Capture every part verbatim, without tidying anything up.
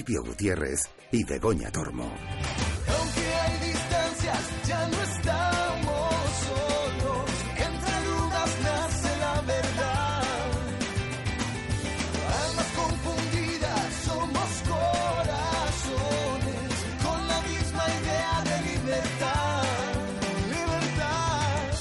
Escribio Gutiérrez y Begoña Tormo. Aunque hay distancias, ya no estamos solos. Entre dudas nace la verdad. Almas confundidas, somos corazones con la misma idea de libertad. Libertad.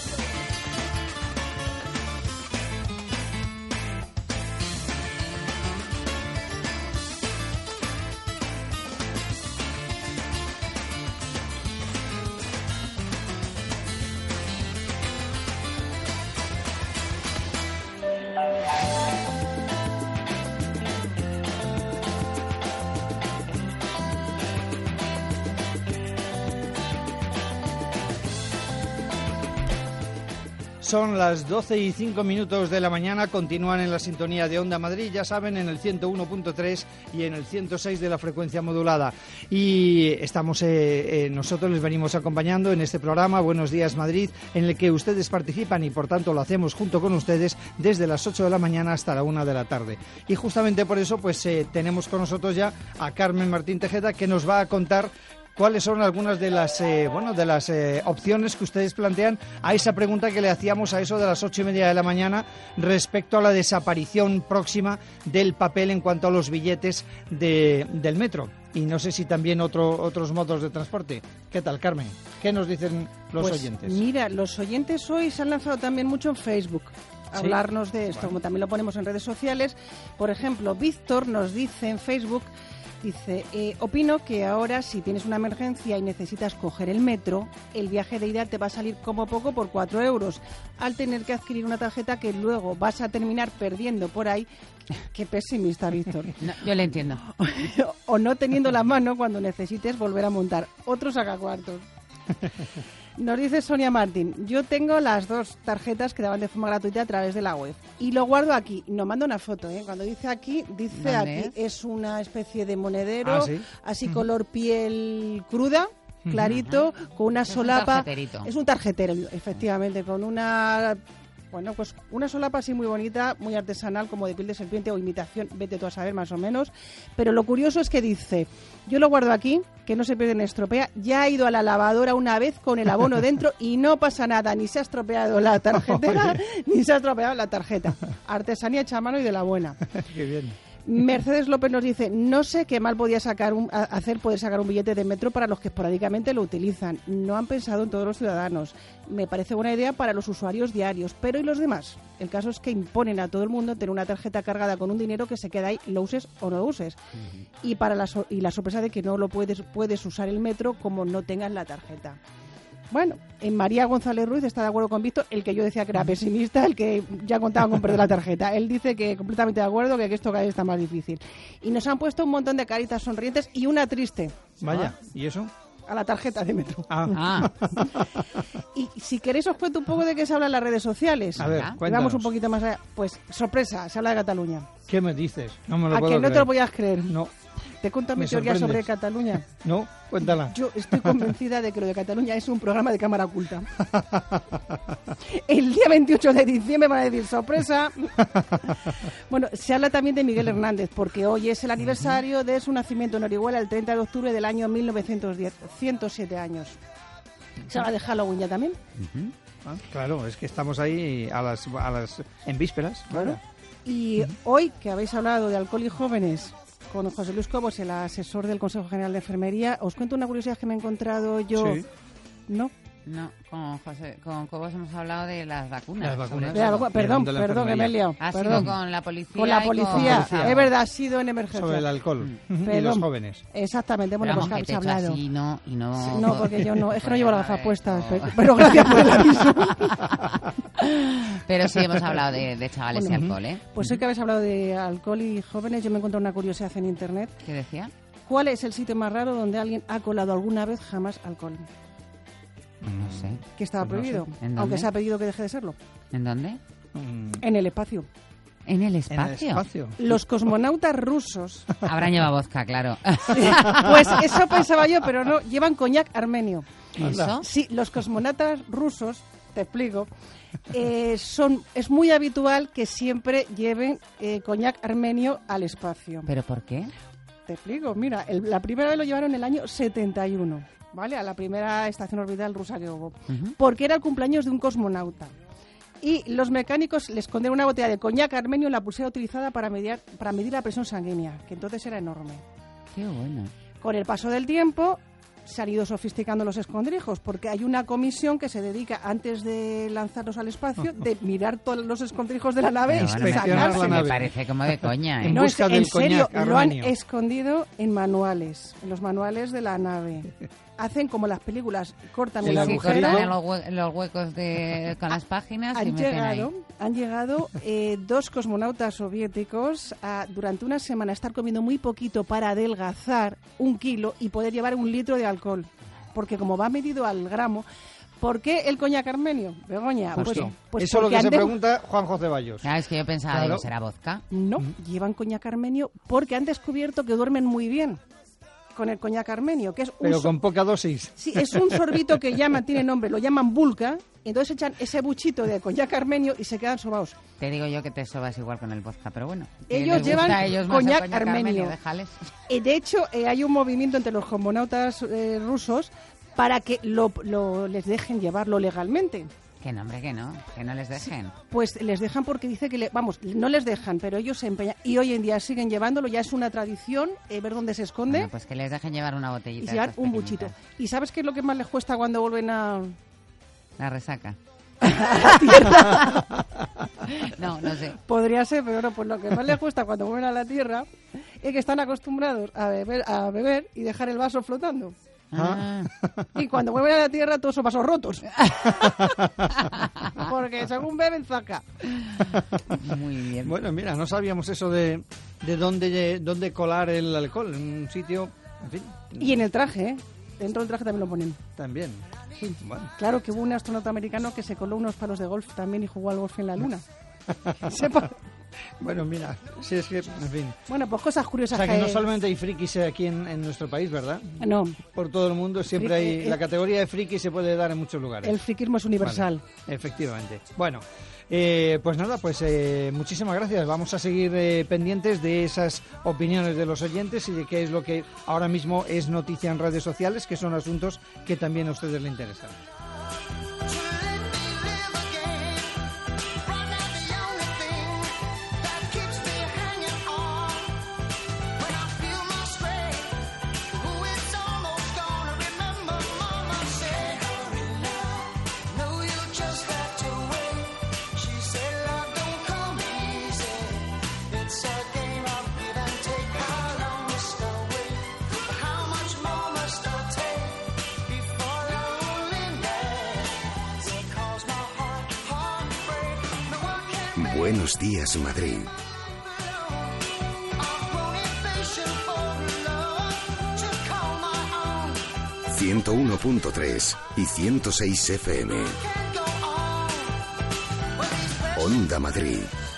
Son las doce y cinco minutos de la mañana, continúan en la sintonía de Onda Madrid, ya saben, en el ciento uno punto tres y en el ciento seis de la frecuencia modulada. Y estamos, eh, eh, nosotros les venimos acompañando en este programa, Buenos Días Madrid, en el que ustedes participan y por tanto lo hacemos junto con ustedes desde las ocho de la mañana hasta la una de la tarde. Y justamente por eso pues eh, tenemos con nosotros ya a Carmen Martín Tejeda, que nos va a contar ¿cuáles son algunas de las eh, bueno de las eh, opciones que ustedes plantean a esa pregunta que le hacíamos a eso de las ocho y media de la mañana respecto a la desaparición próxima del papel en cuanto a los billetes de, del metro? Y no sé si también otro, otros modos de transporte. ¿Qué tal, Carmen? ¿Qué nos dicen los pues, oyentes? Mira, los oyentes hoy se han lanzado también mucho en Facebook a ¿Sí? hablarnos de esto, Bueno. como también lo ponemos en redes sociales. Por ejemplo, Víctor nos dice en Facebook... Dice, eh, opino que ahora si tienes una emergencia y necesitas coger el metro, el viaje de ida te va a salir como poco por cuatro euros, al tener que adquirir una tarjeta que luego vas a terminar perdiendo por ahí. Qué pesimista, Víctor. No, yo le entiendo. O no teniendo la mano cuando necesites volver a montar. Otro sacacuartos. Nos dice Sonia Martín, yo tengo las dos tarjetas que daban de forma gratuita a través de la web y lo guardo aquí. Nos manda una foto, ¿eh? Cuando dice aquí, dice ¿Dónde aquí, es? es una especie de monedero, Ah, ¿sí? así Ujú. color piel cruda, clarito, con una Es un solapa. tarjeterito. Es un tarjetero, efectivamente, con una... Bueno, pues una solapa así muy bonita, muy artesanal, como de piel de serpiente o imitación, vete tú a saber más o menos. Pero lo curioso es que dice, yo lo guardo aquí, que no se pierde ni estropea, ya ha ido a la lavadora una vez con el abono dentro y no pasa nada, ni se ha estropeado la tarjetera, ni se ha estropeado la tarjeta. Artesanía hecha a mano y de la buena. Qué bien. Mercedes López nos dice, no sé qué mal podía sacar un, a- hacer poder sacar un billete de metro para los que esporádicamente lo utilizan. No han pensado en todos los ciudadanos. Me parece buena idea para los usuarios diarios, pero ¿y los demás? El caso es que imponen a todo el mundo tener una tarjeta cargada con un dinero que se queda ahí, lo uses o no lo uses. Uh-huh. Y para la so- y la sorpresa de que no lo puedes puedes usar el metro como no tengas la tarjeta. Bueno, en María González Ruiz está de acuerdo con Víctor, el que yo decía que era pesimista, el que ya contaba con perder la tarjeta. Él dice que completamente de acuerdo, que esto cada vez está más difícil. Y nos han puesto un montón de caritas sonrientes y una triste. Vaya, ¿y eso? A la tarjeta de metro. Ah. Ah, Y si queréis os cuento un poco de qué se habla en las redes sociales. A ver, Venga. cuéntanos. Vamos un poquito más allá. Pues, sorpresa, se habla de Cataluña. ¿Qué me dices? No me lo ¿A puedo que no creer. te lo podías creer? No, Te cuento mi Me teoría sobre sorprendes. Cataluña. no, cuéntala. Yo estoy convencida de que lo de Cataluña es un programa de cámara oculta. El día veintiocho de diciembre van a decir sorpresa. Bueno, se habla también de Miguel Hernández, porque hoy es el aniversario de su nacimiento en Orihuela, el treinta de octubre del año mil novecientos diez, ciento siete años. Se habla de Halloween ya también. Ah, claro, es que estamos ahí a las, a las en vísperas. Claro. Y hoy, que habéis hablado de alcohol y jóvenes con José Luis Cobos, el asesor del Consejo General de Enfermería, os cuento una curiosidad que me he encontrado yo. Sí. ¿No? no, con José, con Cobos hemos hablado de las vacunas. Las vacunas. sobre De todo. la- perdón, de la perdón, que me he enfermería. liado. Ha sido Perdón. con la policía. Con la y policía, policía. es verdad, ha sido en emergencia. Sobre el alcohol y Perdón. los jóvenes. Exactamente, bueno, Vamos, pues que que habéis te he hecho hablado. así, no, y no... No, porque yo no, es que no llevo las gafas puestas, No. pero, pero gracias por el aviso. Pero sí hemos hablado de, de chavales Bueno, y alcohol, ¿eh? Pues hoy que habéis hablado de alcohol y jóvenes, yo me encontré una curiosidad en internet. ¿Qué decía? ¿Cuál es el sitio más raro donde alguien ha colado alguna vez jamás alcohol? No sé. Que estaba Pues no sé. prohibido, ¿En dónde? aunque se ha pedido que deje de serlo. ¿En dónde? Mm, En el espacio. En el en el espacio. espacio. Los cosmonautas rusos, Habrán llevado vodka, claro. pues eso pensaba yo, pero no, llevan coñac armenio. ¿Y eso? Sí, los cosmonautas rusos, te explico, eh, son es muy habitual que siempre lleven eh, coñac armenio al espacio. ¿Pero por qué? Te explico, mira, el, la primera vez lo llevaron en el año setenta y uno, ¿vale? A la primera estación orbital rusa que hubo. Uh-huh. Porque era el cumpleaños de un cosmonauta. Y los mecánicos le escondieron una botella de coñac armenio en la pulsera utilizada para medir, para medir la presión sanguínea, que entonces era enorme. Qué bueno. Con el paso del tiempo se han ido sofisticando los escondrijos, porque hay una comisión que se dedica, antes de lanzarlos al espacio, de mirar todos los escondrijos de la nave y inspeccionar la nave. Me parece como de coña, ¿eh? En no, busca es, del en serio, coñac lo han armenio. escondido en manuales, en los manuales de la nave. Hacen como las películas, cortan el Sí, agujero. cortan los, hue- los huecos de, con las páginas Han y meten llegado, ahí. han llegado eh, dos cosmonautas soviéticos a, durante una semana, a estar comiendo muy poquito para adelgazar un kilo y poder llevar un litro de alcohol. Porque como va medido al gramo, ¿por qué el coñac armenio, Begoña? Pues, Justo. pues Eso es lo porque que se han de- pregunta Juanjo Ceballos. Ah, es que yo pensaba, Claro. digo, ¿será vodka? No, llevan coñac armenio porque han descubierto que duermen muy bien con el coñac armenio, que es un Pero so- con poca dosis. sí, es un sorbito que llaman, tiene nombre, lo llaman vulca, y entonces echan ese buchito de coñac armenio y se quedan sobaos. Te digo yo que te sobas igual con el vodka, pero bueno. que Ellos les llevan gusta a ellos más el coñac armenio. déjales. Eh, de hecho, eh, hay un movimiento entre los cosmonautas eh, rusos para que lo, lo- les dejen llevarlo legalmente. Que no, hombre, que no, que no les dejen. Pues les dejan porque dice que, le, vamos, no les dejan, pero ellos se empeñan. Y hoy en día siguen llevándolo, ya es una tradición eh, ver dónde se esconde Bueno, pues que les dejen llevar una y botellita. llevar de estas un buchito. pequeñitas. ¿Y sabes qué es lo que más les cuesta cuando vuelven a...? La resaca. No, no sé. Podría ser, pero no, pues lo que más les cuesta cuando vuelven a la Tierra es que están acostumbrados a beber, a beber y dejar el vaso flotando. Ah. Y cuando vuelven a la Tierra, todos esos vasos rotos. Porque según beben, zaca. Muy bien. Bueno, mira, no sabíamos eso de, de dónde, dónde colar el alcohol. En un sitio, en fin. Y en el traje, ¿eh? Dentro del traje también lo ponen. También. Sí. Bueno. Claro que hubo un astronauta americano que se coló unos palos de golf también y jugó al golf en la Luna. Sepa. Bueno, mira, si es que, en fin. Bueno, pues cosas O curiosas sea, que no solamente hay frikis aquí en, en nuestro país, ¿verdad? No, Por todo el mundo siempre Friki, hay... eh, La categoría de friki se puede dar en muchos lugares. el friquismo es universal. Vale, efectivamente. Bueno, eh, pues nada, pues eh, muchísimas gracias. Vamos a seguir eh, pendientes de esas opiniones de los oyentes y de qué es lo que ahora mismo es noticia en redes sociales, que son asuntos que también a ustedes les interesan. Buenos días, Madrid. ciento uno punto tres y ciento seis F M. Onda Madrid.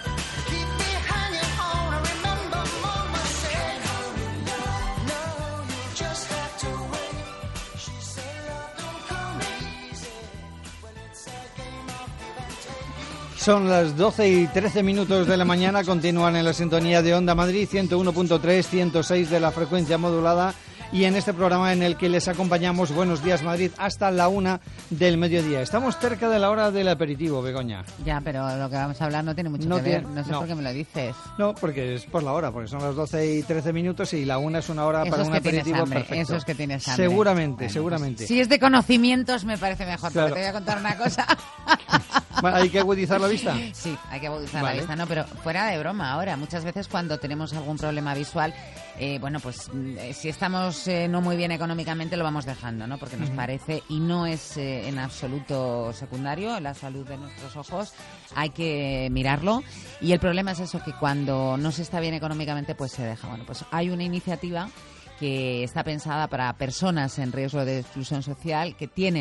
Son las doce y trece minutos de la mañana, continúan en la sintonía de Onda Madrid, ciento uno punto tres, ciento seis de la frecuencia modulada, y en este programa en el que les acompañamos, Buenos Días Madrid, hasta la una del mediodía. Estamos cerca de la hora del aperitivo, Begoña. Ya, pero lo que vamos a hablar no tiene mucho No que ver. tiene- No sé no. por qué me lo dices. No, porque es por la hora, porque son las doce y trece minutos y la una es una hora Eso para es un que tienes aperitivo hambre, perfecto. eso es que tienes hambre. Seguramente, Bueno, seguramente. pues, si es de conocimientos me parece mejor, Claro. porque te voy a contar una cosa. Bueno, hay que agudizar la vista. Sí, hay que agudizar Vale. la vista, ¿no? Pero fuera de broma ahora, muchas veces cuando tenemos algún problema visual, eh, bueno, pues mm, eh, si estamos eh, no muy bien económicamente lo vamos dejando, ¿no? Porque nos Ujú. parece, y no es eh, en absoluto secundario, la salud de nuestros ojos, hay que mirarlo. Y el problema es eso, que cuando no se está bien económicamente, pues se deja. Bueno, pues hay una iniciativa que está pensada para personas en riesgo de exclusión social que tienen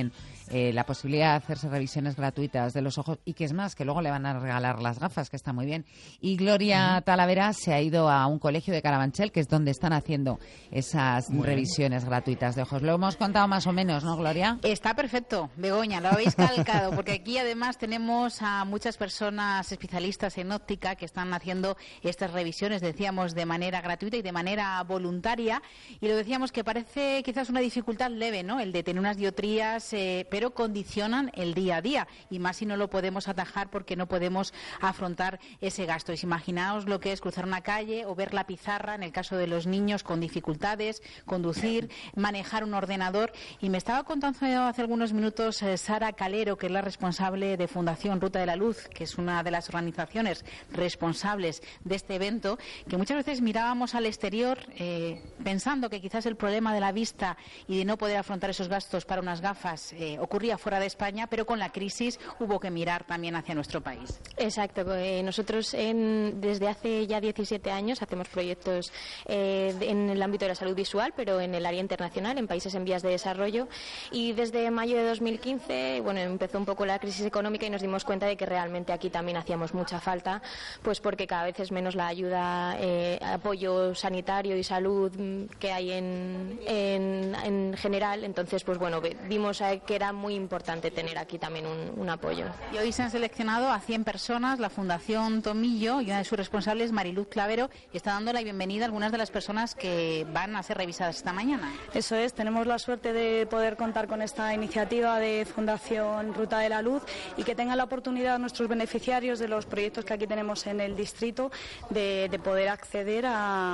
eh, la posibilidad de hacerse revisiones gratuitas de los ojos y que es más, que luego le van a regalar las gafas, que está muy bien. Y Gloria uh-huh. Talavera se ha ido a un colegio de Carabanchel, que es donde están haciendo esas bueno. revisiones gratuitas de ojos. Lo hemos contado más o menos, ¿no, Gloria? Está perfecto, Begoña, lo habéis calcado, porque aquí además tenemos a muchas personas especialistas en óptica que están haciendo estas revisiones, decíamos, de manera gratuita y de manera voluntaria, y lo decíamos que parece quizás una dificultad leve, ¿no?, el de tener unas dioptrías, eh, pero condicionan el día a día, y más si no lo podemos atajar porque no podemos afrontar ese gasto. Y imaginaos lo que es cruzar una calle o ver la pizarra, en el caso de los niños con dificultades, conducir, manejar un ordenador. Y me estaba contando hace algunos minutos eh, Sara Calero, que es la responsable de Fundación Ruta de la Luz, que es una de las organizaciones responsables de este evento, que muchas veces mirábamos al exterior eh, pensando que quizás el problema de la vista y de no poder afrontar esos gastos para unas gafas eh, ocurría fuera de España, pero con la crisis hubo que mirar también hacia nuestro país. Exacto. Eh, nosotros en, desde hace ya diecisiete años hacemos proyectos eh, en el ámbito de la salud visual, pero en el área internacional, en países en vías de desarrollo, y desde mayo de dos mil quince, bueno, empezó un poco la crisis económica y nos dimos cuenta de que realmente aquí también hacíamos mucha falta, pues porque cada vez es menos la ayuda, eh, apoyo sanitario y salud que hay en, en, en general. Entonces, pues bueno, vimos que era muy importante tener aquí también un, un apoyo. Y hoy se han seleccionado a cien personas, la Fundación Tomillo, y una de sus responsables, Mariluz Clavero, y está dando la bienvenida a algunas de las personas que van a ser revisadas esta mañana. Eso es, tenemos la suerte de poder contar con esta iniciativa de Fundación Ruta de la Luz y que tengan la oportunidad nuestros beneficiarios de los proyectos que aquí tenemos en el distrito de, de poder acceder a,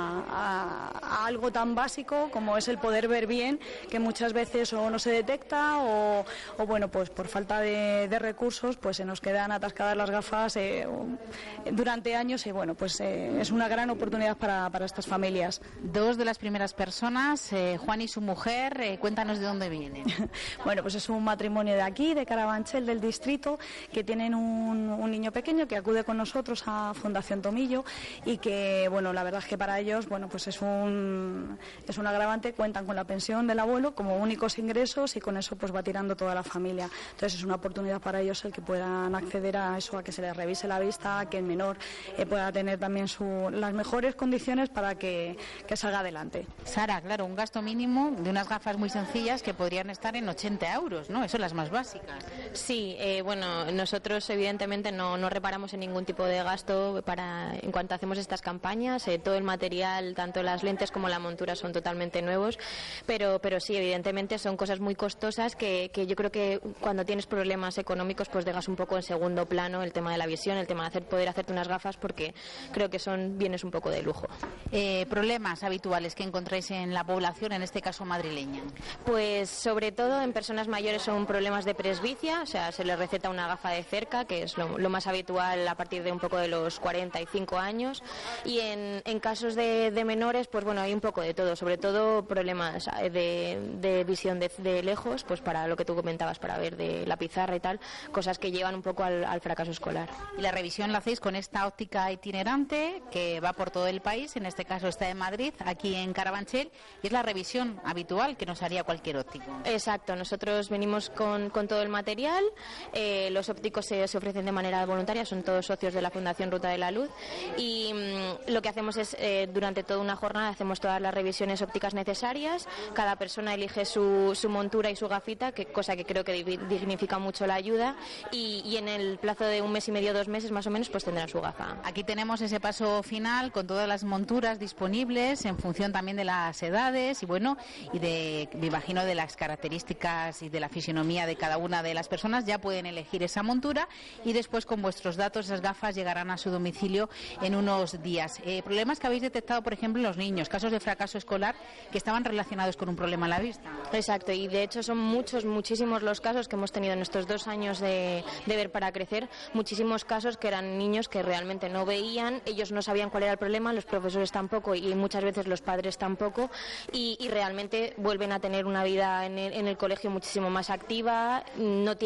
a, a algo tan básico como es el poder ver bien, que muchas veces o no se detecta o, o bueno, pues por falta de, de recursos pues se nos quedan atascadas las gafas eh, durante años y bueno, pues eh, es una gran oportunidad para, para estas familias. Dos de las primeras personas, eh, Juan y su mujer, eh, cuéntanos de dónde vienen. Bueno, pues es un matrimonio de aquí, de Carabanchel, del distrito, que tienen un, un niño pequeño que acude con nosotros a Fundación Tomillo y que, bueno, la verdad es que para ellos, bueno, pues es un es un agravante, cuentan con la pensión del abuelo como únicos ingresos y con eso pues va tirando toda la familia. Entonces es una oportunidad para ellos el que puedan acceder a eso, a que se les revise la vista, que el menor eh, pueda tener también su, las mejores condiciones para que, que salga adelante. Sara, claro, un gasto mínimo de unas gafas muy sencillas que podrían estar en ochenta euros, ¿no? Eso son las más básicas. Sí, eh, bueno, nosotros evidentemente no, no reparamos en ningún tipo de gasto para en cuanto hacemos estas campañas. Eh, todo el material, tanto las lentes como la montura, son totalmente nuevos, pero, pero sí, evidentemente son cosas muy costosas que, que yo creo que cuando tienes problemas económicos pues dejas un poco en segundo plano el tema de la visión, el tema de hacer, poder hacerte unas gafas, porque creo que son bienes un poco de lujo. Eh, problemas habituales que encontráis en la población, en este caso madrileña. Pues sobre todo en personas mayores son problemas de presbicia, o sea, se les receta una gafa de cerca, que es lo, lo más habitual a partir de un poco de los cuarenta y cinco años, y en, en casos de, de menores, pues bueno, hay un poco de todo, sobre todo problemas de, de visión de, de lejos, pues para lo que tú comentabas, para ver de la pizarra y tal, cosas que llevan un poco al, al fracaso escolar. Y la revisión la hacéis con esta óptica itinerante que va por todo el país, en este caso está en Madrid, aquí en Carabanchel, y es la revisión habitual que nos haría cualquier óptico. Exacto, nosotros venimos con, con todo el material, eh, los ópticos se, se ofrecen de manera voluntaria, son todos socios de la Fundación Ruta de la Luz, y mmm, lo que hacemos es, eh, durante toda una jornada, hacemos todas las revisiones ópticas necesarias, cada persona elige su, su montura y su gafita, que, cosa que creo que dignifica mucho la ayuda, y, y en el plazo de un mes y medio, dos meses más o menos, pues tendrán su gafa. Aquí tenemos ese paso final con todas las monturas disponibles en función también de las edades y bueno, y de, me imagino, de las características y de la fisionomía de cada una de las personas. Ya pueden elegir esa montura y después con vuestros datos esas gafas llegarán a su domicilio en unos días. Eh, problemas que habéis detectado, por ejemplo, en los niños, casos de fracaso escolar que estaban relacionados con un problema en la vista. Exacto, y de hecho son muchos, muchísimos los casos que hemos tenido en estos dos años de, de Ver para Crecer, muchísimos casos que eran niños que realmente no veían, ellos no sabían cuál era el problema, los profesores tampoco y muchas veces los padres tampoco, y, y realmente vuelven a tener una vida en el, en el colegio muchísimo más activa, no tienen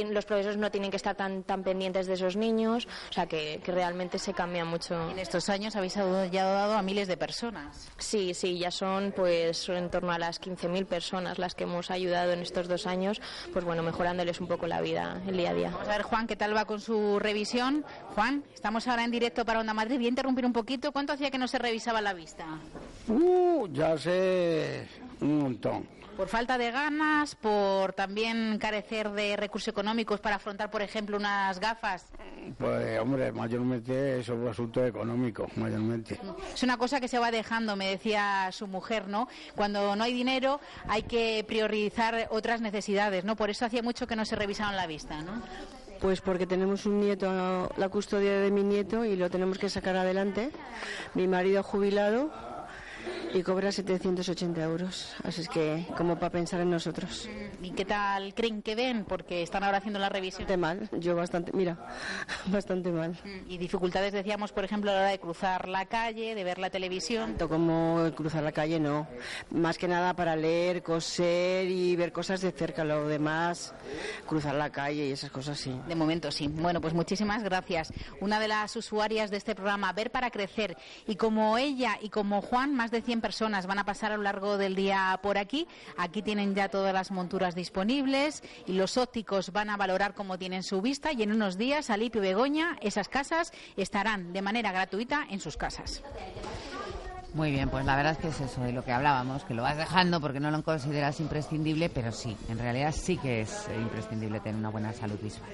tienen, los profesores no tienen que estar tan, tan pendientes de esos niños, o sea que, que realmente se cambia mucho. En estos años habéis ayudado a miles de personas. Sí, sí, ya son pues en torno a las quince mil personas las que hemos ayudado en estos dos años, pues bueno, mejorándoles un poco la vida, el día a día. Vamos a ver, Juan, ¿qué tal va con su revisión? Juan, estamos ahora en directo para Onda Madrid. Voy a interrumpir un poquito. ¿Cuánto hacía que no se revisaba la vista? Uh, ya sé un montón. ¿Por falta de ganas? ¿Por también carecer de recursos económicos para afrontar, por ejemplo, unas gafas? Pues, hombre, mayormente es un asunto económico, mayormente. Es una cosa que se va dejando, me decía su mujer, ¿no? Cuando no hay dinero hay que priorizar otras necesidades, ¿no? Por eso hacía mucho que no se revisaban la vista, ¿no? Pues porque tenemos un nieto, la custodia de mi nieto, y lo tenemos que sacar adelante. Mi marido jubilado y cobra setecientos ochenta euros, así es que como para pensar en nosotros. ¿Y qué tal creen que ven? Porque están ahora haciendo la revisión. Bastante mal, yo bastante, mira, bastante mal. Y dificultades, decíamos, por ejemplo, a la hora de cruzar la calle, de ver la televisión. Tanto como cruzar la calle, no. Más que nada para leer, coser y ver cosas de cerca. Lo demás, cruzar la calle y esas cosas, sí. De momento sí. Bueno, pues muchísimas gracias. Una de las usuarias de este programa, Ver para Crecer, y como ella y como Juan, más de cien personas van a pasar a lo largo del día por aquí. Aquí tienen ya todas las monturas disponibles y los ópticos van a valorar cómo tienen su vista, y en unos días, Alipio y Begoña, esas casas estarán de manera gratuita en sus casas. Muy bien, pues la verdad es que es eso de lo que hablábamos, que lo vas dejando porque no lo consideras imprescindible, pero sí, en realidad sí que es imprescindible tener una buena salud visual.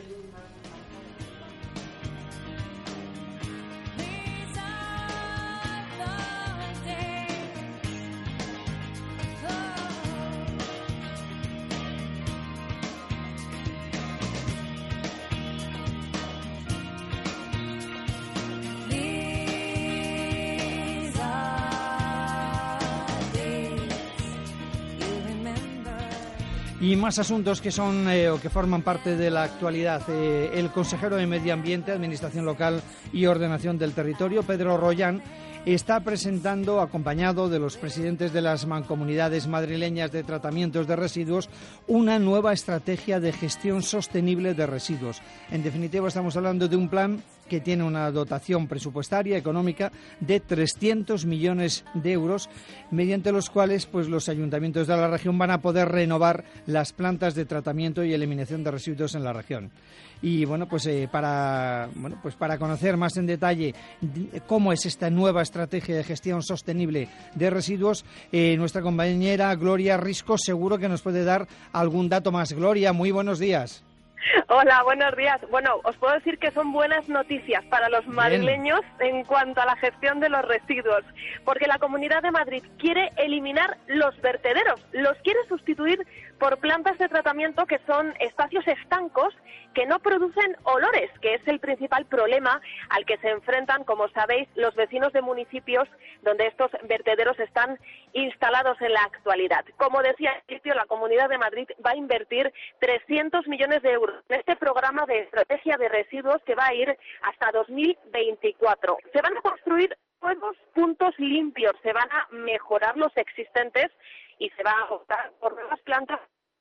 Y más asuntos que son eh, o que forman parte de la actualidad. Eh, el consejero de Medio Ambiente, Administración Local y Ordenación del Territorio, Pedro Rollán, está presentando, acompañado de los presidentes de las mancomunidades madrileñas de tratamientos de residuos, una nueva estrategia de gestión sostenible de residuos. En definitiva, estamos hablando de un plan que tiene una dotación presupuestaria económica de trescientos millones de euros, mediante los cuales pues los ayuntamientos de la región van a poder renovar las plantas de tratamiento y eliminación de residuos en la región. Y bueno, pues eh, para bueno, pues para conocer más en detalle cómo es esta nueva estrategia de gestión sostenible de residuos, eh, nuestra compañera Gloria Risco seguro que nos puede dar algún dato más. Gloria, muy buenos días. Hola, buenos días. Bueno, os puedo decir que son buenas noticias para los madrileños en cuanto a la gestión de los residuos, porque la Comunidad de Madrid quiere eliminar los vertederos, los quiere sustituir por plantas de tratamiento que son espacios estancos que no producen olores, que es el principal problema al que se enfrentan, como sabéis, los vecinos de municipios donde estos vertederos están instalados en la actualidad. Como decía al principio, la Comunidad de Madrid va a invertir trescientos millones de euros en este programa de estrategia de residuos que va a ir hasta dos mil veinticuatro. Se van a construir nuevos puntos limpios, se van a mejorar los existentes y se va a optar por nuevas plantas.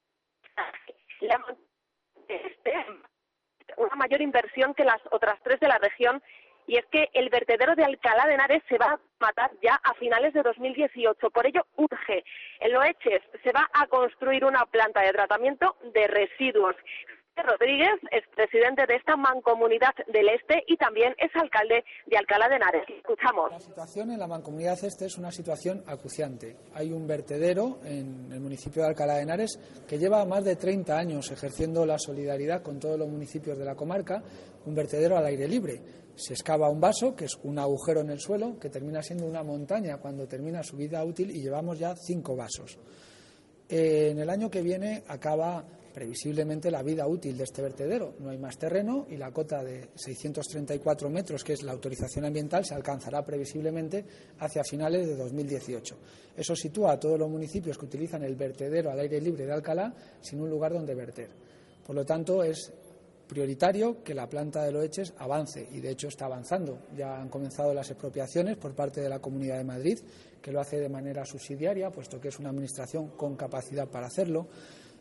Una mayor inversión que las otras tres de la región, y es que el vertedero de Alcalá de Henares se va a matar ya a finales de dos mil dieciocho. Por ello, urge. En Loeches se va a construir una planta de tratamiento de residuos. Rodríguez es presidente de esta mancomunidad del Este y también es alcalde de Alcalá de Henares. Escuchamos. La situación en la mancomunidad Este es una situación acuciante. Hay un vertedero en el municipio de Alcalá de Henares que lleva más de treinta años ejerciendo la solidaridad con todos los municipios de la comarca, un vertedero al aire libre. Se excava un vaso, que es un agujero en el suelo, que termina siendo una montaña cuando termina su vida útil, y llevamos ya cinco vasos. Eh, en el año que viene acaba previsiblemente la vida útil de este vertedero. No hay más terreno y la cota de seiscientos treinta y cuatro metros, que es la autorización ambiental, se alcanzará previsiblemente hacia finales de dos mil dieciocho. Eso sitúa a todos los municipios que utilizan el vertedero al aire libre de Alcalá sin un lugar donde verter. Por lo tanto, es prioritario que la planta de Loeches avance, y de hecho está avanzando. Ya han comenzado las expropiaciones por parte de la Comunidad de Madrid, que lo hace de manera subsidiaria, puesto que es una administración con capacidad para hacerlo.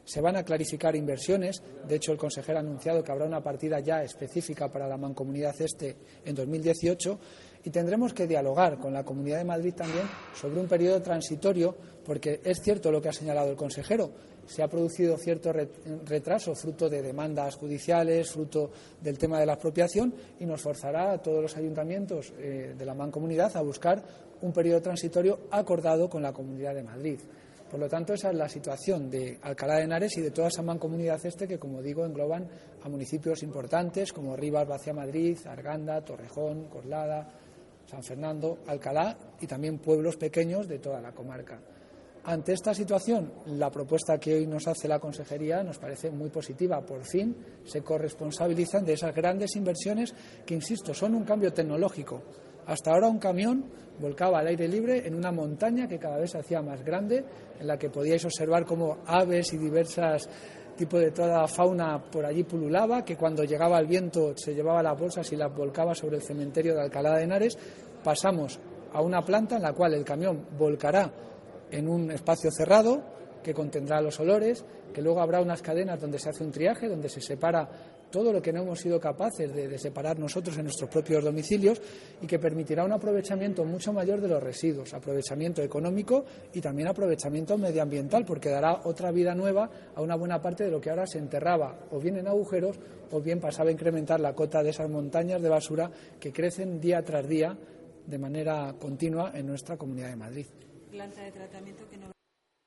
Se van a clarificar inversiones. De hecho, el consejero ha anunciado que habrá una partida ya específica para la Mancomunidad Este en dos mil dieciocho y tendremos que dialogar con la Comunidad de Madrid también sobre un periodo transitorio, porque es cierto lo que ha señalado el consejero. Se ha producido cierto retraso fruto de demandas judiciales, fruto del tema de la expropiación, y nos forzará a todos los ayuntamientos eh, de la Mancomunidad a buscar un periodo transitorio acordado con la Comunidad de Madrid. Por lo tanto, esa es la situación de Alcalá de Henares y de toda esa Mancomunidad Este que, como digo, engloban a municipios importantes como Rivas, Vacia Madrid, Arganda, Torrejón, Coslada, San Fernando, Alcalá y también pueblos pequeños de toda la comarca. Ante esta situación, la propuesta que hoy nos hace la Consejería nos parece muy positiva. Por fin se corresponsabilizan de esas grandes inversiones que, insisto, son un cambio tecnológico. Hasta ahora un camión volcaba al aire libre en una montaña que cada vez se hacía más grande, en la que podíais observar cómo aves y diversas tipos de toda fauna por allí pululaba, que cuando llegaba el viento se llevaba las bolsas y las volcaba sobre el cementerio de Alcalá de Henares. Pasamos a una planta en la cual el camión volcará en un espacio cerrado que contendrá los olores, que luego habrá unas cadenas donde se hace un triaje, donde se separa todo lo que no hemos sido capaces de, de separar nosotros en nuestros propios domicilios, y que permitirá un aprovechamiento mucho mayor de los residuos, aprovechamiento económico y también aprovechamiento medioambiental, porque dará otra vida nueva a una buena parte de lo que ahora se enterraba o bien en agujeros o bien pasaba a incrementar la cota de esas montañas de basura que crecen día tras día de manera continua en nuestra Comunidad de Madrid. Planta de tratamiento que no...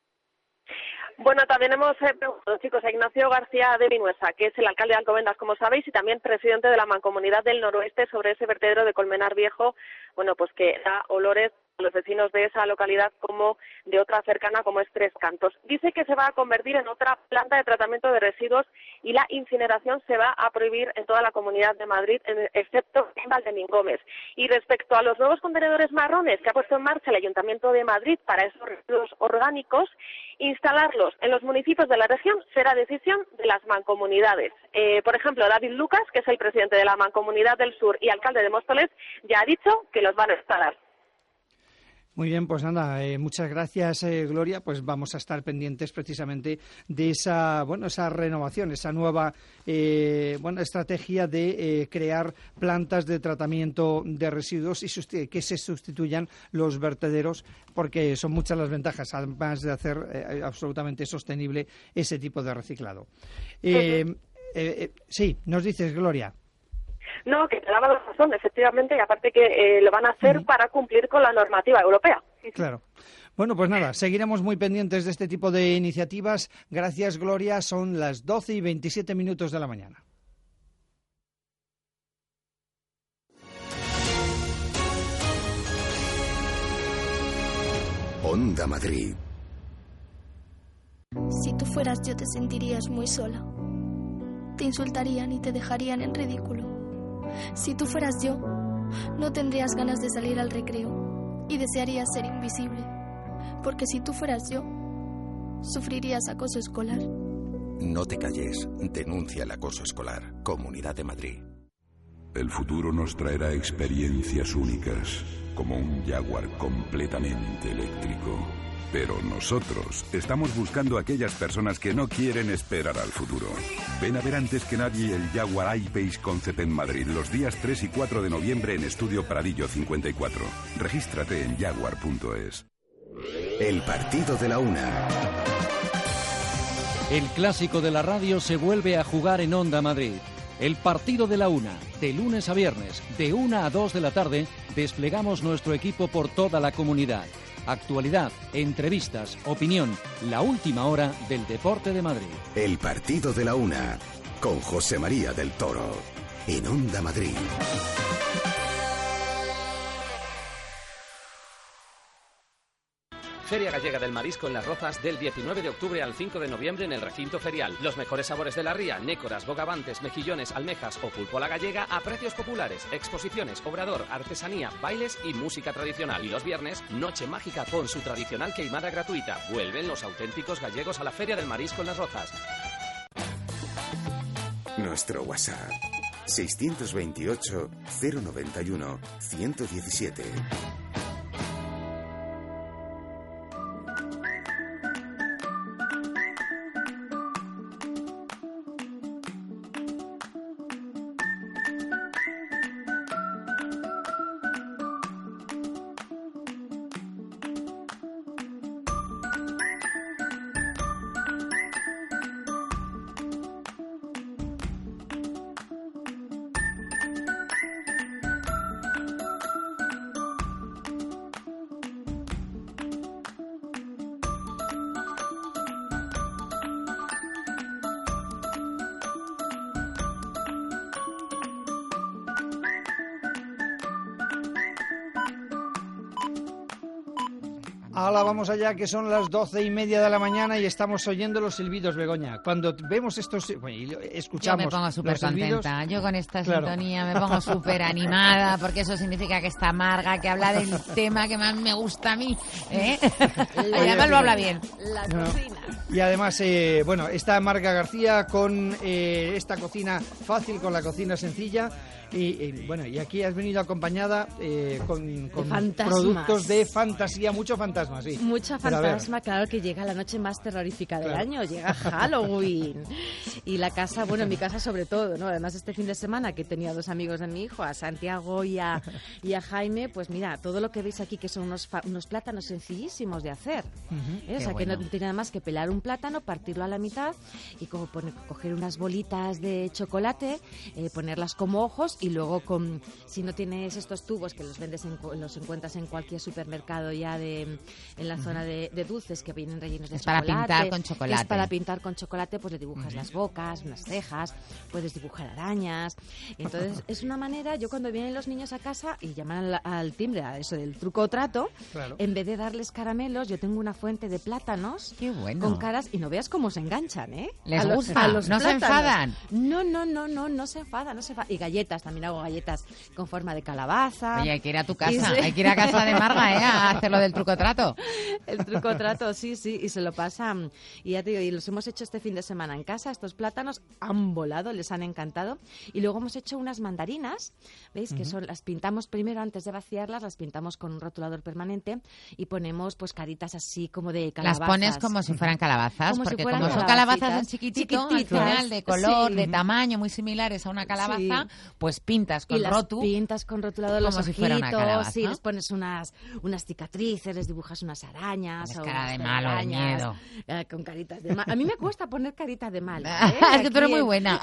Bueno, también hemos eh, preguntado, chicos, a Ignacio García de Vinuesa, que es el alcalde de Alcobendas, como sabéis, y también presidente de la Mancomunidad del Noroeste, sobre ese vertedero de Colmenar Viejo, bueno, pues que da olores a los vecinos de esa localidad como de otra cercana como es Tres Cantos. Dice que se va a convertir en otra planta de tratamiento de residuos y la incineración se va a prohibir en toda la Comunidad de Madrid, excepto en Valdemín-Gómez. Y respecto a los nuevos contenedores marrones que ha puesto en marcha el Ayuntamiento de Madrid para esos residuos orgánicos, instalarlos en los municipios de la región será decisión de las mancomunidades. Eh, por ejemplo, David Lucas, que es el presidente de la Mancomunidad del Sur y alcalde de Móstoles, ya ha dicho que los van a instalar. Muy bien, pues nada, eh, muchas gracias, eh, Gloria. Pues vamos a estar pendientes precisamente de esa, bueno, esa renovación, esa nueva, eh, bueno, estrategia de eh, crear plantas de tratamiento de residuos y que se sustituyan los vertederos, porque son muchas las ventajas, además de hacer eh, absolutamente sostenible ese tipo de reciclado. Eh, eh, eh, sí, nos dices, Gloria. No, que te daba la razón, efectivamente, y aparte que eh, lo van a hacer uh-huh. para cumplir con la normativa europea. Claro. Bueno, pues nada, seguiremos muy pendientes de este tipo de iniciativas. Gracias, Gloria. Son las doce y veintisiete minutos de la mañana. Onda Madrid. Si tú fueras yo te sentirías muy sola. Te insultarían y te dejarían en ridículo. Si tú fueras yo, no tendrías ganas de salir al recreo y desearías ser invisible. Porque si tú fueras yo, sufrirías acoso escolar. No te calles. Denuncia el acoso escolar. Comunidad de Madrid. El futuro nos traerá experiencias únicas, como un Jaguar completamente eléctrico. Pero nosotros estamos buscando a aquellas personas que no quieren esperar al futuro. Ven a ver antes que nadie el Jaguar I-Pace Concept en Madrid los días tres y cuatro de noviembre en Estudio Pradillo cincuenta y cuatro. Regístrate en jaguar punto es. El partido de la una. El clásico de la radio se vuelve a jugar en Onda Madrid. El partido de la una, de lunes a viernes, de una a dos de la tarde, desplegamos nuestro equipo por toda la comunidad. Actualidad, entrevistas, opinión, la última hora del deporte de Madrid. El partido de la una, con José María del Toro, en Onda Madrid. Feria Gallega del Marisco en Las Rozas del diecinueve de octubre al cinco de noviembre en el recinto ferial. Los mejores sabores de la ría, nécoras, bogavantes, mejillones, almejas o pulpo a la gallega a precios populares, exposiciones, obrador, artesanía, bailes y música tradicional. Y los viernes, noche mágica con su tradicional queimada gratuita. Vuelven los auténticos gallegos a la Feria del Marisco en Las Rozas. Nuestro WhatsApp, seiscientos veintiocho, cero noventa y uno, ciento diecisiete. Ahora vamos allá, que son las doce y media de la mañana y estamos oyendo los silbidos, Begoña. Cuando vemos estos, bueno, y escuchamos Yo me pongo súper contenta. Yo con esta claro. sintonía me pongo súper animada, porque eso significa que está Marga, que habla del tema que más me gusta a mí. ¿eh? Y además lo habla bien. La No. cocina. Y además, eh, bueno, está Marga García con eh, esta cocina fácil, con la cocina sencilla. Y, y bueno, y aquí has venido acompañada eh, con, con fantasmas. productos de fantasía, mucho fantasma, sí. Mucha Pero a ver, fantasma, claro que llega la noche más terrorífica del Claro. año, llega Halloween. Y la casa, bueno, en mi casa sobre todo, ¿no? Además este fin de semana que tenía dos amigos de mi hijo, a Santiago y a, y a Jaime, pues mira, todo lo que veis aquí que son unos, fa- unos plátanos sencillísimos de hacer. Ujú, ¿eh? O qué sea, que bueno. no tiene nada más que pelar un plátano, partirlo a la mitad y como poner, coger unas bolitas de chocolate, eh, ponerlas como ojos y luego con, si no tienes estos tubos que los vendes en, cu- los encuentras en cualquier supermercado ya de en la zona de, de dulces que vienen rellenos de Es para chocolate. pintar con que chocolate. Es para pintar con chocolate, pues le dibujas las bocas, unas cejas, puedes dibujar arañas. Entonces es una manera, yo cuando vienen los niños a casa y llaman al, al timbre a eso del truco o trato, Claro. en vez de darles caramelos, yo tengo una fuente de plátanos Qué bueno. con caras y no veas cómo se enganchan, ¿eh? Les a los, gusta, a los no se plátanos. enfadan. No, no, no, no, no se enfadan, no se enfadan. Y galletas, también hago galletas con forma de calabaza. Oye, hay que ir a tu Y casa, se- hay que ir a casa de Marga, ¿eh? A hacer lo del truco trato. El truco trato, sí, sí, y se lo pasan. Y ya te digo, y los hemos hecho este fin de semana en casa. Estos plátanos han volado, les han encantado. Y luego hemos hecho unas mandarinas, ¿veis? Que Ujú. son, las pintamos primero antes de vaciarlas, las pintamos con un rotulador permanente y ponemos pues caritas así como de Las calabazas. pones como si fueran calabazas, Como si porque fueran como son calabazas en calabacitas, chiquitito, al chiquititas, final de color, sí. de tamaño, muy similares a una calabaza, Sí. pues pintas con y las rotu. pintas con rotulador como los si ojitos, fuera una calabaza. sí, les pones unas, unas cicatrices, les dibujas unas arañas. Es o cara unas de malo, de telarañas, miedo. eh, con caritas de mal. A mí me cuesta poner caritas de mal. Es que tú eres muy buena.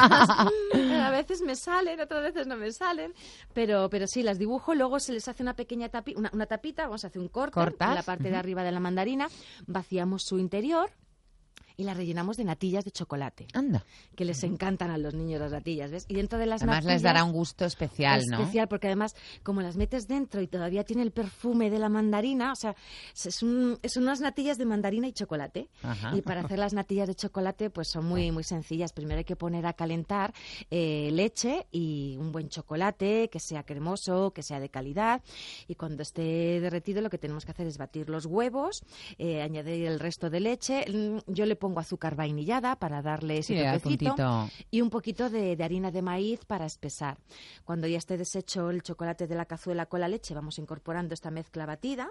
A veces me salen, otras veces no me salen, pero, pero sí, las dibujo, luego se les hace una pequeña tapi, una, una tapita, vamos a hacer un corte ¿Cortas? en la parte de Ujú. arriba de la mandarina, vaciamos su interior y la rellenamos de natillas de chocolate. Anda. Que les encantan a los niños las natillas, ¿ves? Y dentro de las Además les natillas... dará un gusto especial, ¿no? Especial, porque además, como las metes dentro y todavía tiene el perfume de la mandarina, o sea, es, un, es unas natillas de mandarina y chocolate. Ajá. Y para hacer las natillas de chocolate, pues son muy, muy sencillas. Primero hay que poner a calentar eh, leche y un buen chocolate, que sea cremoso, que sea de calidad. Y cuando esté derretido, lo que tenemos que hacer es batir los huevos, eh, añadir el resto de leche. Mm, Yo le pongo azúcar vainillada para darle ese Sí, al toquecito puntito. y un poquito de, de harina de maíz para espesar. Cuando ya esté deshecho el chocolate de la cazuela con la leche, vamos incorporando esta mezcla batida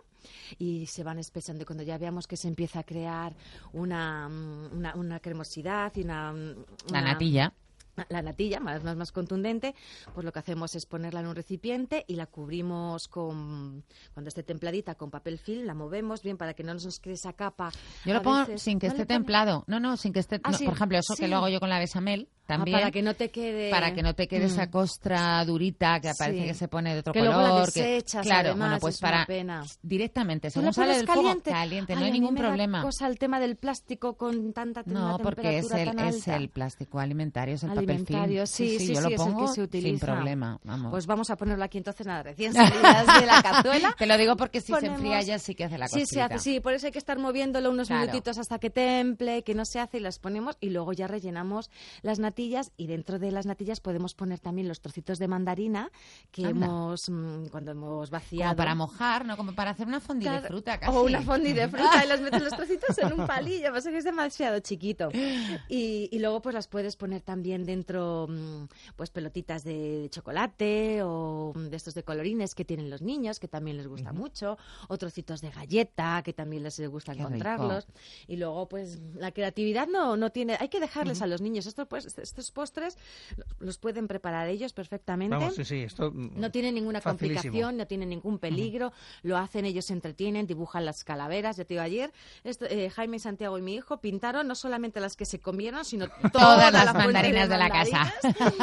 y se van espesando. Y cuando ya veamos que se empieza a crear una, mm, una, una cremosidad y una... La una- natilla. La natilla, más, más, más contundente, pues lo que hacemos es ponerla en un recipiente y la cubrimos con, cuando esté templadita, con papel film, la movemos bien para que no nos cree esa capa. Yo lo A pongo veces- sin que ¿no esté le pones? templado. No, no, sin que esté... Ah, no, sí, por ejemplo, eso sí. que lo hago yo con la bechamel Ah, también. para que no te quede... Para que no te quede Mm. esa costra durita que Sí. parece que se pone de otro Que color. luego la que- desechas, claro, además, bueno, pues es una para pena. directamente, ¿Tú la según sale pones del fuego, caliente? caliente, no Ay, hay a mí ningún me da problema. cosa el tema del plástico con tanta No, una porque es temperatura el, tan es alta. el plástico alimentario, es el papel film. Alimentario, sí, sí, yo sí, lo es el pongo que se utiliza. sin problema, vamos. Pues vamos a ponerlo aquí entonces, nada, recién salidas de la cazuela. Te lo digo porque si se Ponemos- enfría ya sí que hace la Sí, se costrita. hace, sí, por eso hay que estar moviéndolo unos Claro. minutitos hasta que temple, que no se hace y las ponemos y luego ya rellenamos las natillas y dentro de las natillas podemos poner también los trocitos de mandarina que Anda. hemos, mm, cuando hemos vaciado. Como para mojar, ¿no? Como para hacer una fondue de Claro, fruta casi. O una fondue de fruta y los metes los trocitos en un palillo, pasa que es demasiado chiquito. Y, y luego pues las puedes poner también dentro, mm, pues pelotitas de chocolate o de estos de colorines que tienen los niños, que también les gusta mucho, o trocitos de galleta, que también les gusta Qué encontrarlos. rico. Y luego pues la creatividad no, no tiene, hay que dejarles a los niños. Estos, pues, estos postres los pueden preparar ellos perfectamente. Vamos, sí, sí, esto mm, No tiene ninguna facilísimo. complicación, no tiene ningún peligro, lo hacen, ellos se entretienen, dibujan las calaveras. Yo te digo, ayer esto, eh, Jaime, Santiago y mi hijo pintaron no solamente las que se comieron, sino todas Todas las la fuente mandarinas de la mandarinas.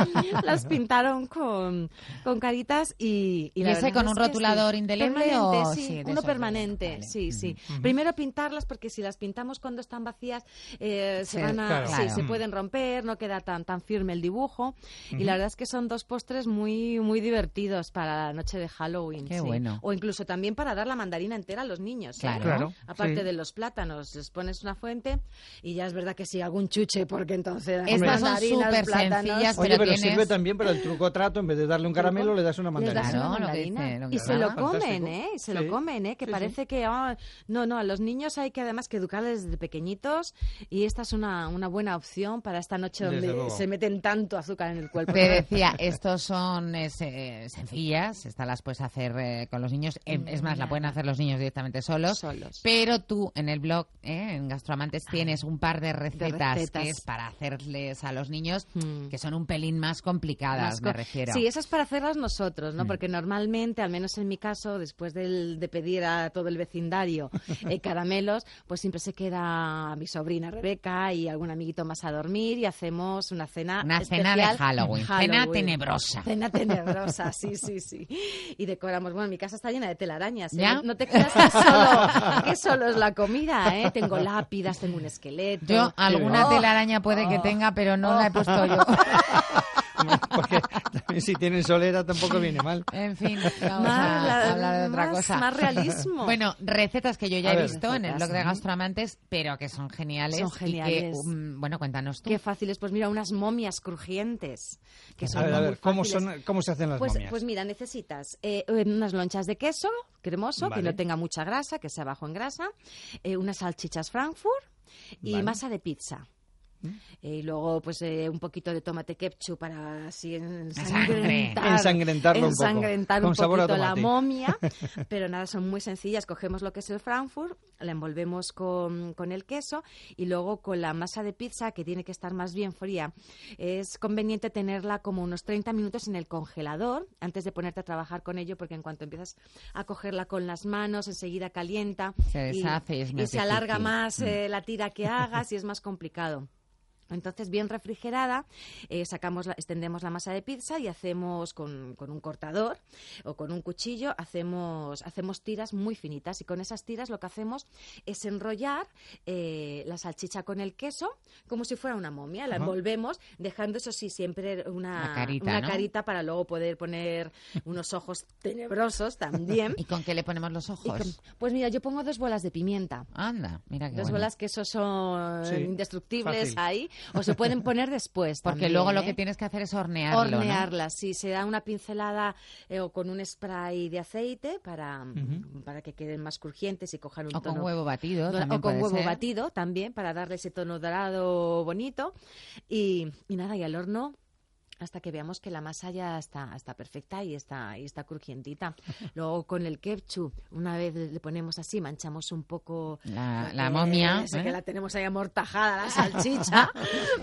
Las pintaron con, con caritas y... ¿Y la ese verdad con es un que rotulador sí. indeleble Permanente, o- sí, sí, de uno esos de- permanente, vale. sí, sí. Ujú. Primero pintarlas porque si las pintamos cuando están vacías eh, se Sí, van a... claro. sí, Claro. se pueden romper, no queda tan, tan firme el dibujo. Ujú. Y la verdad es que son dos postres muy, muy divertidos para la noche de Halloween. Qué sí. bueno. O incluso también para dar la mandarina entera a los niños. ¿eh? Claro. Claro, Aparte sí. de los plátanos, les pones una fuente y ya es verdad que sí, algún chuche, porque entonces... Estas son mandarinas, súper plátanos. sencillas, Oye, pero pero tienes- sirve también para el truco trato, en vez de darle un caramelo, le das una Les das mandarina. una Claro, lo que mandarina. dice- lo que y se lo hablaba. comen, Fantástico. ¿eh? Y se Sí. lo comen, ¿eh? Que Sí, parece que... ah, no, no, a los niños hay que además que educarles desde pequeñitos y esta es una, una buena opción para esta noche Desde donde luego. se meten tanto azúcar en el cuerpo. Te decía, estos son eh, se- sencillas, estas las puedes hacer eh, con los niños, eh, es más, la pueden hacer los niños directamente solos, Solos. pero tú en el blog, eh, en Gastroamantes, tienes un par de recetas, recetas. que es para hacerles a los niños, que son un pelín más complicadas, Más me co- refiero. Sí, eso es para hacerlas nosotros, ¿no? Mm. Porque normalmente, al menos en mi caso, después del- de pedir a todo el vecindario eh, caramelos, pues siempre se queda mi sobrina Rebeca y algún amiguito más a dormir y hacemos una cena Una cena de especial. Halloween, cena tenebrosa. Cena tenebrosa, sí, sí, sí. Y decoramos, bueno, mi casa está llena de telarañas, ¿eh? ¿Ya? No, no te creas que solo, que solo es la comida, ¿eh? Tengo lápidas, tengo un esqueleto. Yo alguna Oh, telaraña puede que oh, tenga, pero no la he puesto yo. Porque también si tienen solera tampoco viene mal. En fin, vamos Más a la- hablar de otra más- cosa. más realismo. Bueno, recetas que yo ya A he ver. visto en el Recetas, blog de ¿no? Gastroamantes, pero que son geniales. Son y que, geniales. um, bueno, cuéntanos tú. Qué fáciles, pues mira, unas momias crujientes. Que son A ver, a muy ver, ¿cómo, fáciles. son, ¿cómo se hacen las Pues, momias? pues mira, necesitas eh, unas lonchas de queso cremoso, que Vale. no tenga mucha grasa, que sea bajo en grasa, eh, unas salchichas Frankfurt y Vale. masa de pizza. Eh, y luego, pues, eh, un poquito de tomate ketchup para así ensangrentar, Ensangrentarlo un poco, ensangrentar con un sabor a poquito la tomate. momia. Pero nada, son muy sencillas. Cogemos lo que es el Frankfurt, la envolvemos con, con el queso y luego con la masa de pizza, que tiene que estar más bien fría. Es conveniente tenerla como unos treinta minutos en el congelador antes de ponerte a trabajar con ello, porque en cuanto empiezas a cogerla con las manos, enseguida calienta Se y- deshace y es más se alarga difícil. más Mm. eh, la tira que hagas y es más complicado. Entonces, bien refrigerada, eh, sacamos la- extendemos la masa de pizza y hacemos con, con un cortador o con un cuchillo, hacemos, hacemos tiras muy finitas. Y con esas tiras lo que hacemos es enrollar eh, la salchicha con el queso como si fuera una momia. La Ajá. envolvemos, dejando, eso sí, siempre una, Una carita, una ¿no? carita para luego poder poner unos ojos tenebrosos también. ¿Y con qué le ponemos los Y ojos? con- pues mira, yo pongo dos bolas de pimienta. Anda, mira qué Dos bueno. bolas que esos son Sí, indestructibles fácil. ahí, o se pueden poner después. Porque también, luego lo ¿eh? que tienes que hacer es hornearlo, ¿no? Hornearlas, sí, se da una pincelada eh, o con un spray de aceite para, Ujú. para que queden más crujientes y cojan un O con tono. huevo batido, dora- también O con puede huevo ser. batido también, para darle ese tono dorado bonito. Y, y nada, y al horno hasta que veamos que la masa ya está, está perfecta y está, y está crujientita. Luego con el ketchup, una vez le ponemos así, manchamos un poco La- la eh, momia, ese ¿eh? que la tenemos ahí amortajada, la salchicha.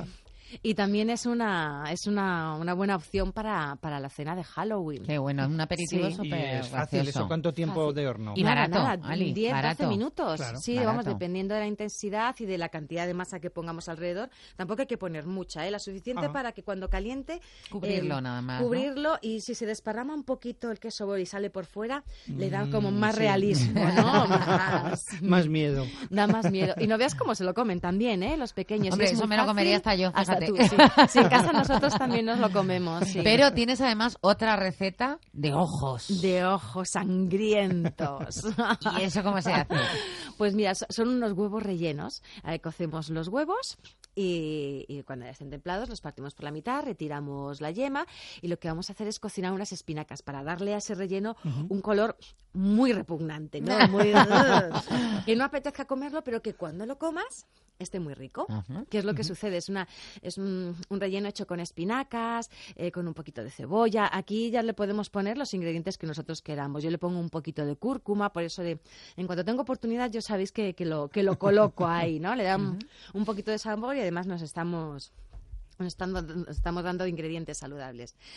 Y también es una es una, una buena opción para, para la cena de Halloween. Qué bueno, un aperitivo Sí. súper Y es fácil, gracioso. ¿eso cuánto tiempo de horno? Y Nada, barato, nada, Ali, diez, barato. doce minutos. Claro. Sí, Barato. vamos, dependiendo de la intensidad y de la cantidad de masa que pongamos alrededor. Tampoco hay que poner mucha, ¿eh? La suficiente Ajá. para que cuando caliente... Cubrirlo eh, nada más, ¿no? Cubrirlo, y si se desparrama un poquito el queso y sale por fuera, le da Mm, como más sí. realismo, ¿no? Más, Más miedo. da más miedo. Y no veas cómo se lo comen también, ¿eh? Los pequeños. Hombre, Y es eso muy me lo fácil. comería hasta yo, Hasta fíjate. tú, sí. Sí, en casa nosotros también nos lo comemos, sí. Pero tienes además otra receta de ojos. De ojos sangrientos. ¿Y eso cómo se hace? Pues mira, so- son unos huevos rellenos. Eh, cocemos los huevos y, y cuando ya estén templados los partimos por la mitad, retiramos la yema y lo que vamos a hacer es cocinar unas espinacas para darle a ese relleno Ujú. un color muy repugnante, ¿no? Muy, que no apetezca comerlo, pero que cuando lo comas esté muy rico. Ajá. ¿Qué es lo que sucede? Es una es un, un relleno hecho con espinacas, eh, con un poquito de cebolla. Aquí ya le podemos poner los ingredientes que nosotros queramos. Yo le pongo un poquito de cúrcuma, por eso de, en cuanto tengo oportunidad, yo sabéis que, que, lo, que lo coloco ahí, ¿no? Le da un, un poquito de sabor y además nos estamos... Nos están dando- nos estamos dando ingredientes saludables.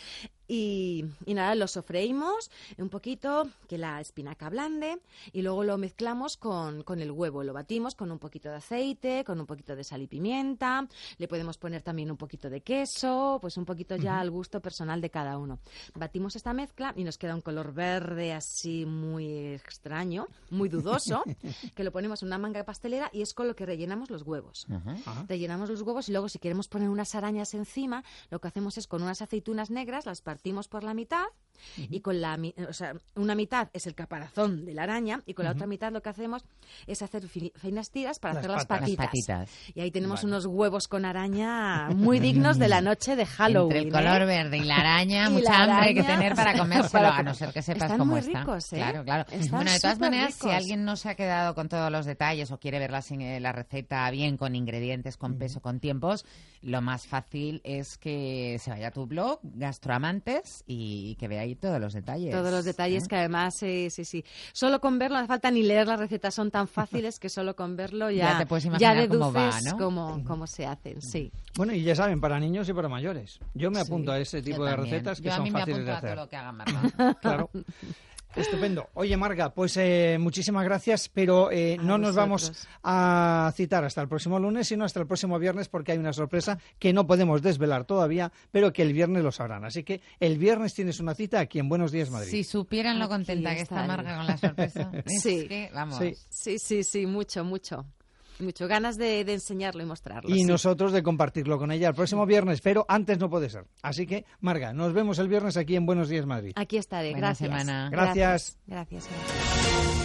Y, y nada, lo sofreímos un poquito, que la espinaca ablande, y luego lo mezclamos con, con el huevo. Lo batimos con un poquito de aceite, con un poquito de sal y pimienta. Le podemos poner también un poquito de queso, pues un poquito ya al gusto personal de cada uno. Batimos esta mezcla y nos queda un color verde así muy extraño, muy dudoso, que lo ponemos en una manga pastelera y es con lo que rellenamos los huevos. Ajá. Rellenamos los huevos y luego si queremos poner unas arañas encima, lo que hacemos es con unas aceitunas negras, las partimos por la mitad uh-huh. y con la, o sea, una mitad es el caparazón de la araña y con la uh-huh. otra mitad lo que hacemos es hacer fi- finas tiras para las hacer las patas. patitas. Las patitas. Y ahí tenemos Vale. unos huevos con araña muy dignos de la noche de Halloween. Entre el color ¿eh? verde y la araña, Y mucha la hambre hay que araña, tener para comérselo, para a no ser que sepas Están cómo muy está. ricos, ¿eh? Claro, claro. Están Bueno, de todas maneras, superricos. si alguien no se ha quedado con todos los detalles o quiere ver la, la receta bien, con ingredientes, con peso, con tiempos, lo más fácil es que se vaya a tu blog, Gastroamantes, y que vea ahí todos los detalles. Todos los detalles ¿eh? que además, sí, sí, sí. Solo con verlo, no hace falta ni leer las recetas, son tan fáciles que solo con verlo ya, Ya te puedes imaginar ya deduces cómo va, ¿no? cómo, cómo se hacen, sí. Bueno, y ya saben, para niños y para mayores. Yo me Sí. apunto a ese tipo Yo de también. recetas que Yo a son mí me fáciles apunto de a hacer. todo lo que haga Marta. Claro. Estupendo. Oye, Marga, pues eh, muchísimas gracias, pero eh, no nos vamos a citar hasta el próximo lunes, sino hasta el próximo viernes, porque hay una sorpresa que no podemos desvelar todavía, pero que el viernes lo sabrán. Así que el viernes tienes una cita aquí en Buenos Días Madrid. Si supieran lo Aquí contenta que está estaré. Marga con la sorpresa. Es Sí. que, vamos. Sí. Sí, sí, sí, mucho, mucho. Mucho. Ganas de, de enseñarlo y mostrarlo. Y sí. nosotros de compartirlo con ella el próximo viernes, pero antes no puede ser. Así que, Marga, nos vemos el viernes aquí en Buenos Días Madrid. Aquí estaré. Buena Gracias. semana. Gracias. Gracias. Gracias.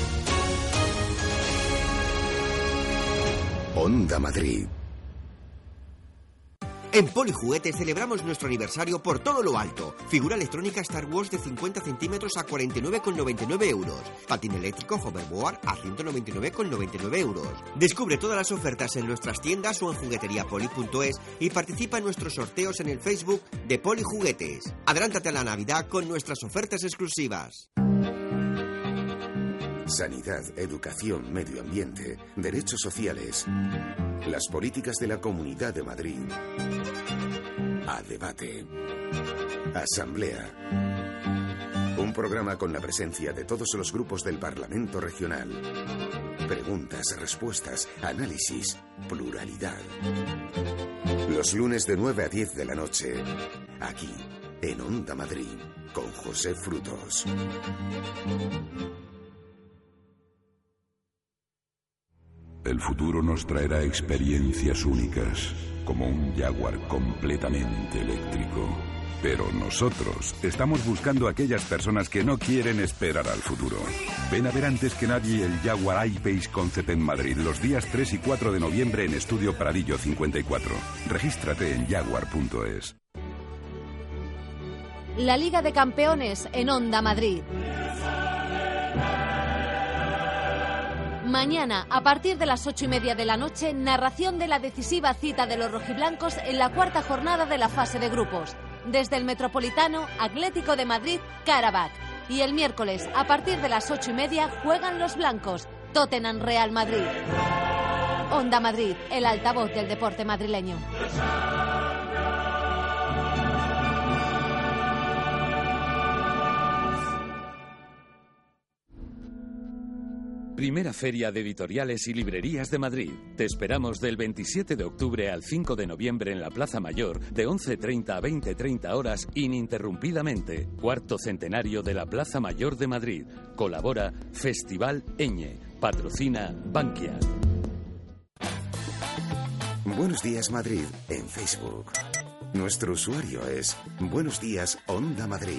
Onda Madrid. En Polijuguetes celebramos nuestro aniversario por todo lo alto. Figura electrónica Star Wars de cincuenta centímetros a cuarenta y nueve con noventa y nueve euros. Patín eléctrico Hoverboard a ciento noventa y nueve con noventa y nueve euros. Descubre todas las ofertas en nuestras tiendas o en jugueteriapoli punto es y participa en nuestros sorteos en el Facebook de Polijuguetes. Adelántate a la Navidad con nuestras ofertas exclusivas. Sanidad, educación, medio ambiente, derechos sociales. Las políticas de la Comunidad de Madrid. A debate. Asamblea. Un programa con la presencia de todos los grupos del Parlamento Regional. Preguntas, respuestas, análisis, pluralidad. Los lunes de nueve a diez de la noche. Aquí, en Onda Madrid, con José Frutos. El futuro nos traerá experiencias únicas, como un Jaguar completamente eléctrico. Pero nosotros estamos buscando a aquellas personas que no quieren esperar al futuro. Ven a ver antes que nadie el Jaguar I-Pace Concept en Madrid los días tres y cuatro de noviembre en Estudio Pradillo cincuenta y cuatro. Regístrate en jaguar punto es. La Liga de Campeones en Onda Madrid. Mañana, a partir de las ocho y media de la noche, narración de la decisiva cita de los rojiblancos en la cuarta jornada de la fase de grupos. Desde el Metropolitano, Atlético de Madrid, Karabakh. Y el miércoles, a partir de las ocho y media, juegan los blancos, Tottenham Real Madrid. Onda Madrid, el altavoz del deporte madrileño. Primera Feria de Editoriales y Librerías de Madrid. Te esperamos del veintisiete de octubre al cinco de noviembre en la Plaza Mayor, de once treinta a veinte treinta horas, ininterrumpidamente. Cuarto centenario de la Plaza Mayor de Madrid. Colabora Festival Eñe. Patrocina Bankia. Buenos Días Madrid en Facebook. Nuestro usuario es Buenos Días Onda Madrid.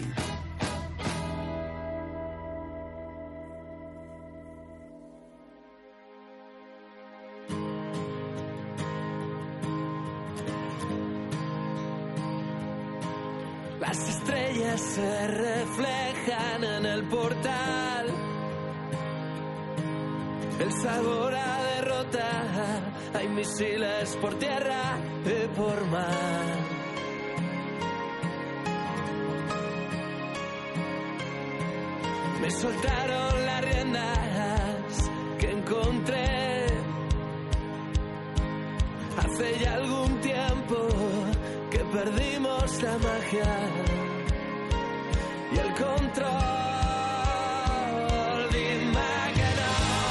Las estrellas se reflejan en el portal. El sabor a derrota. Hay misiles por tierra y por mar. Me soltaron las riendas que encontré hace ya algún tiempo que perdimos la magia. y el control. Dime que no,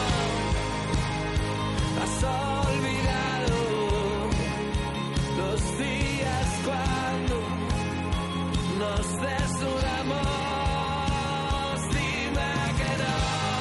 has olvidado los días cuando nos desnudamos. Dime que no,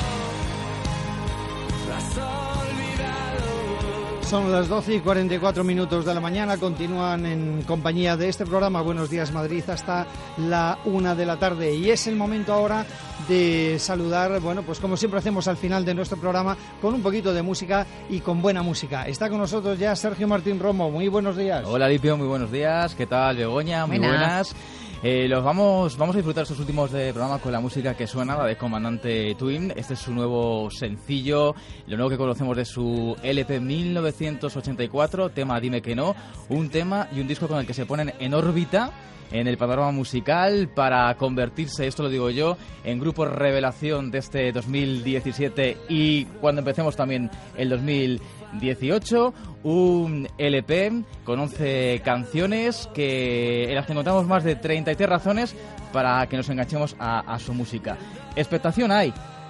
has olvidado. Son las doce y cuarenta y cuatro minutos de la mañana, continúan en compañía de este programa Buenos Días Madrid hasta la una de la tarde y es el momento ahora de saludar, bueno, pues como siempre hacemos al final de nuestro programa, con un poquito de música y con buena música. Está con nosotros ya Sergio Martín Romo, muy buenos días. Hola Lipio, muy buenos días, ¿qué tal Begoña? Muy buenas. buenas. Eh, los vamos, vamos a disfrutar estos últimos de programa con la música que suena, la de Comandante Twin. Este es su nuevo sencillo, lo nuevo que conocemos de su L P mil novecientos ochenta y cuatro, tema Dime que no, un tema y un disco con el que se ponen en órbita en el panorama musical para convertirse, esto lo digo yo, en grupo revelación de este dos mil diecisiete y cuando empecemos también el dos mil dieciocho, un L P con once canciones que en las que encontramos más de treinta y tres razones para que nos enganchemos a, a su música. Expectación hay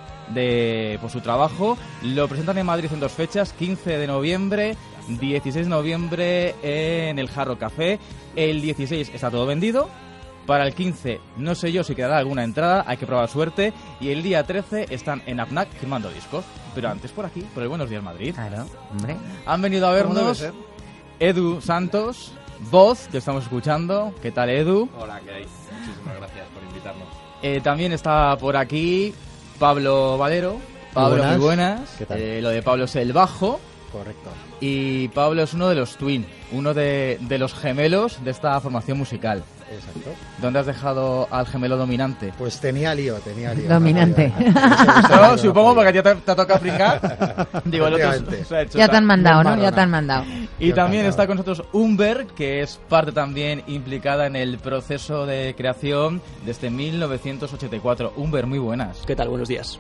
de por su trabajo, lo presentan en Madrid en dos fechas, quince de noviembre, dieciséis de noviembre en el Jarro Café. El dieciséis está todo vendido. Para el quince no sé yo si quedará alguna entrada, hay que probar suerte. Y el día trece están en AFNAC firmando discos. Pero antes por aquí, por el Buenos Días Madrid. Claro, hombre. Han venido a vernos Edu Santos, voz que estamos escuchando. ¿Qué tal, Edu? Hola, ¿qué hay? Muchísimas gracias por invitarnos. Eh, también está por aquí Pablo Valero. Pablo, muy buenas. Muy buenas. ¿Qué tal? Eh, lo de Pablo es el bajo. Correcto. Y Pablo es uno de los Twin, uno de, de los gemelos de esta formación musical. Exacto. ¿Dónde has dejado al gemelo dominante? Pues tenía lío, tenía lío. Dominante. No, no, supongo porque ya te, te toca brincar. Digo, el otro se ha hecho, ya te han mandado, ¿no? Ya te han mandado. Y también está con nosotros Umber, que es parte también implicada en el proceso de creación desde mil novecientos ochenta y cuatro. Umber, muy buenas. ¿Qué tal? Buenos días.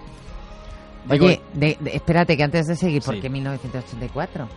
Oye, de, de, espérate que antes de seguir, ¿por sí. qué mil novecientos ochenta y cuatro?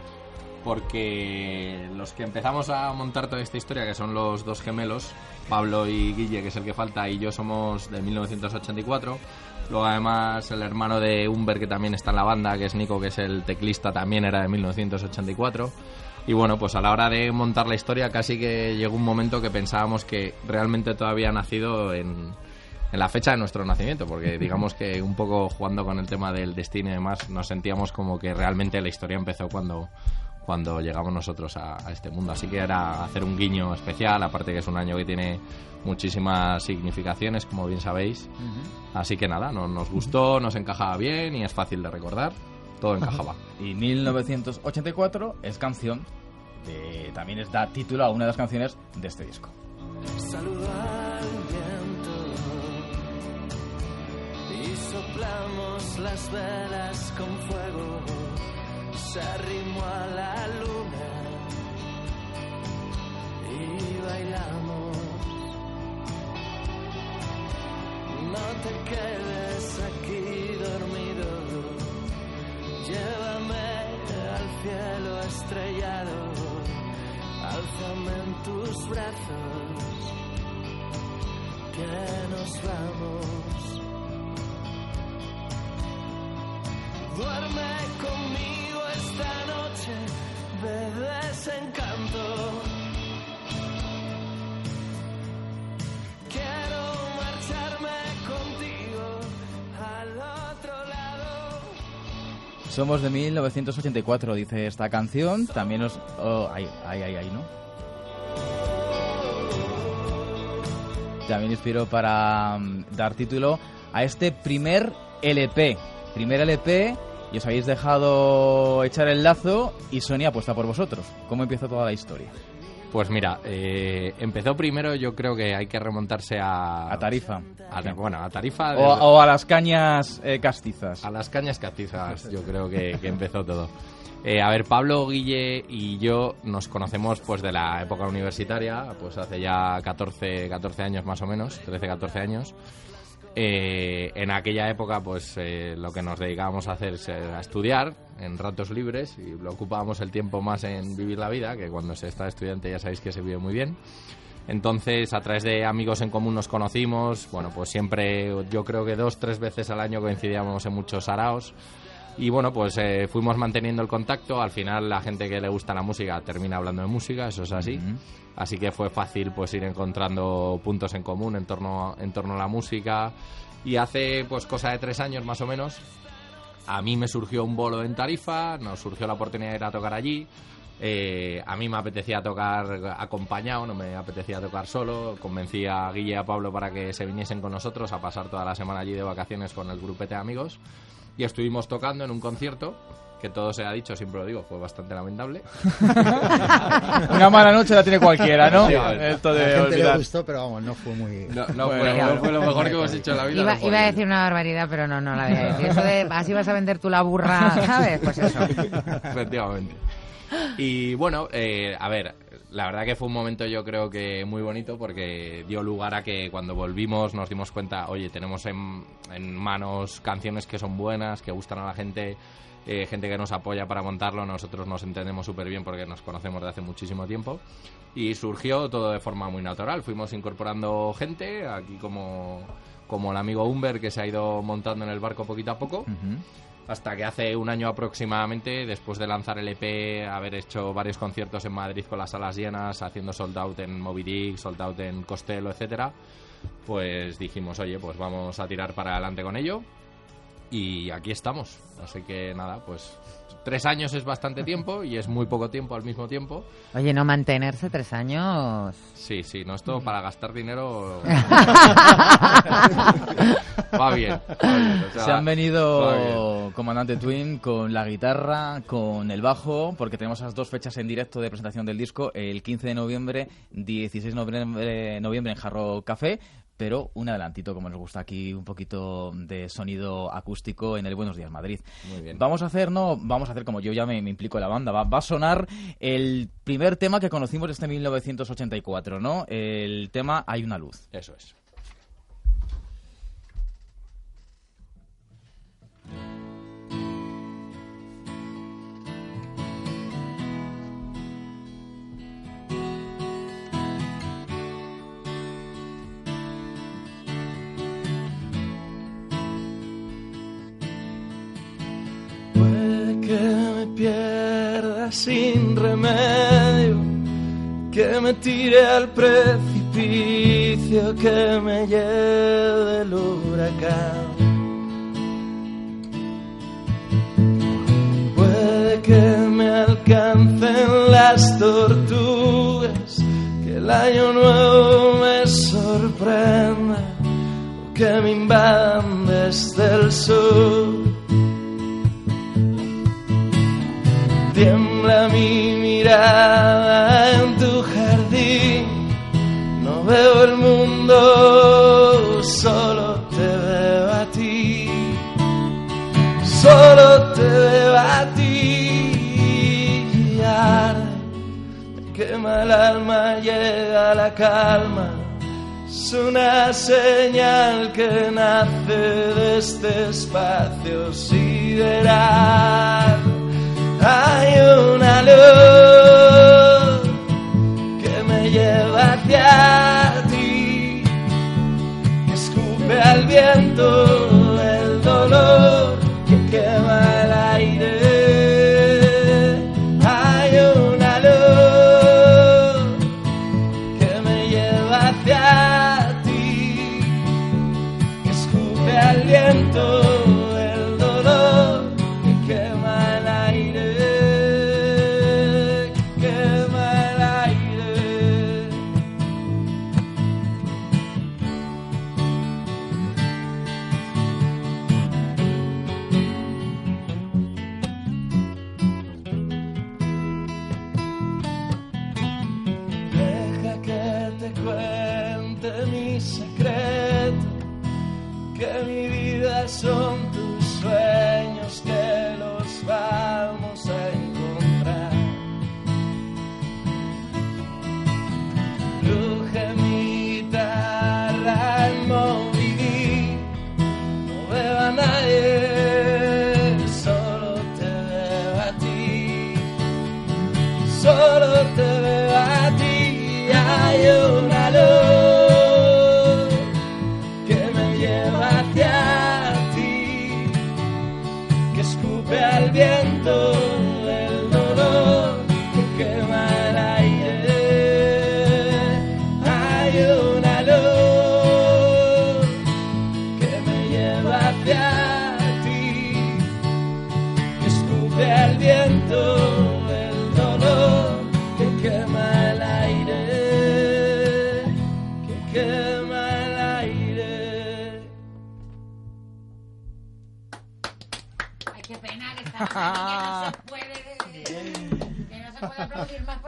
Porque los que empezamos a montar toda esta historia, que son los dos gemelos, Pablo y Guille, que es el que falta, y yo somos de mil novecientos ochenta y cuatro. Luego además el hermano de Umber, que también está en la banda, que es Nico, que es el teclista, también era de mil novecientos ochenta y cuatro. Y bueno, pues a la hora de montar la historia casi que llegó un momento que pensábamos que realmente todo había nacido en... en la fecha de nuestro nacimiento, porque digamos que un poco jugando con el tema del destino y demás, nos sentíamos como que realmente la historia empezó cuando, cuando llegamos nosotros a, a este mundo. Así que era hacer un guiño especial, aparte que es un año que tiene muchísimas significaciones, como bien sabéis. Uh-huh. Así que nada, no, nos gustó, nos encajaba bien y es fácil de recordar, todo encajaba. Y mil novecientos ochenta y cuatro es canción, de, también es, da título a una de las canciones de este disco. Saludar y soplamos las velas con fuego, se arrimó a la luna y bailamos. No te quedes aquí dormido, llévame al cielo estrellado, álzame en tus brazos, que nos vamos. Duerme conmigo esta noche de desencanto. Quiero marcharme contigo al otro lado. Somos de mil novecientos ochenta y cuatro, dice esta canción. También nos... Oh, ahí, ahí, ahí, ahí, ¿no? También inspiró para um, dar título a este primer L P. Primer L P... y os habéis dejado echar el lazo y Sony apuesta por vosotros. ¿Cómo empezó toda la historia? Pues mira, eh, empezó primero, yo creo que hay que remontarse a... A Tarifa. A, bueno, a Tarifa... O, o a las cañas eh, castizas. A las cañas castizas, yo creo que, que empezó todo. Eh, a ver, Pablo, Guille y yo nos conocemos pues de la época universitaria, pues hace ya catorce, catorce años más o menos, trece, catorce años. Eh, en aquella época pues eh, lo que nos dedicábamos a hacer es a estudiar en ratos libres y lo ocupábamos el tiempo más en vivir la vida, que cuando se está estudiante ya sabéis que se vive muy bien. Entonces, a través de amigos en común nos conocimos. Bueno, pues siempre, yo creo que dos, tres veces al año coincidíamos en muchos saraos. Y bueno, pues eh, fuimos manteniendo el contacto. Al final, la gente que le gusta la música termina hablando de música, eso es así. Uh-huh. Así que fue fácil pues ir encontrando puntos en común en torno, en torno a la música. Y hace pues cosa de tres años más o menos, a mí me surgió un bolo en Tarifa, nos surgió la oportunidad de ir a tocar allí. Eh, a mí me apetecía tocar acompañado, no me apetecía tocar solo. Convencí a Guille y a Pablo para que se viniesen con nosotros a pasar toda la semana allí de vacaciones con el grupete de amigos. Y estuvimos tocando en un concierto, que todo se ha dicho, siempre lo digo, fue bastante lamentable. Una mala noche la tiene cualquiera, ¿no? Sí, Esto de a la gente olvidar. le gustó, pero vamos, no fue muy... No, no, bueno, fue, no fue lo mejor que hemos hecho en la vida. Iba, no fue iba a bien. decir una barbaridad, pero no, no la voy a decir. Eso de, así vas a vender tú la burra, ¿sabes? Pues eso. Efectivamente. Y bueno, eh, a ver, la verdad que fue un momento yo creo que muy bonito porque dio lugar a que cuando volvimos nos dimos cuenta, oye, tenemos en, en manos canciones que son buenas, que gustan a la gente, eh, gente que nos apoya para montarlo, nosotros nos entendemos súper bien porque nos conocemos de hace muchísimo tiempo y surgió todo de forma muy natural, fuimos incorporando gente, aquí como, como el amigo Humber que se ha ido montando en el barco poquito a poco. Uh-huh. Hasta que hace un año aproximadamente, después de lanzar el E P, haber hecho varios conciertos en Madrid con las salas llenas, haciendo sold out en Moby Dick, sold out en Costello, etcétera, pues dijimos, oye, pues vamos a tirar para adelante con ello. Y aquí estamos. Así que nada, pues tres años es bastante tiempo y es muy poco tiempo al mismo tiempo. Oye, no mantenerse tres años... Sí, sí, no es todo para gastar dinero... va bien, va bien, o sea, se han venido Comandante Twin con la guitarra, con el bajo, porque tenemos esas dos fechas en directo de presentación del disco, el quince de noviembre, dieciséis de noviembre, noviembre en Jarro Café, pero un adelantito, como nos gusta aquí, un poquito de sonido acústico en el Buenos Días Madrid. Muy bien. Vamos a hacer, no, vamos a hacer como yo ya me, me implico en la banda, va, va a sonar el primer tema que conocimos desde mil novecientos ochenta y cuatro, ¿no? El tema Hay una luz. Eso es. Que me pierda sin remedio, que me tire al precipicio, que me lleve el huracán. Puede que me alcancen las tortugas, que el año nuevo me sorprenda, o que me invadan desde el sur. Tiembla mi mirada en tu jardín, no veo el mundo, solo te veo a ti, solo te veo a ti. Y arde, me quema el alma, llega la calma, es una señal que nace de este espacio sideral. Hay una luz que me lleva hacia ti, que escupe al viento el dolor que quema el aire. Hay una luz que me lleva hacia ti, que escupe al viento. Son tus sueños que los vamos a encontrar. Cruje mi guitarra en Moby Dick, no veo a nadie, solo te veo a ti, solo te veo a ti. Hay una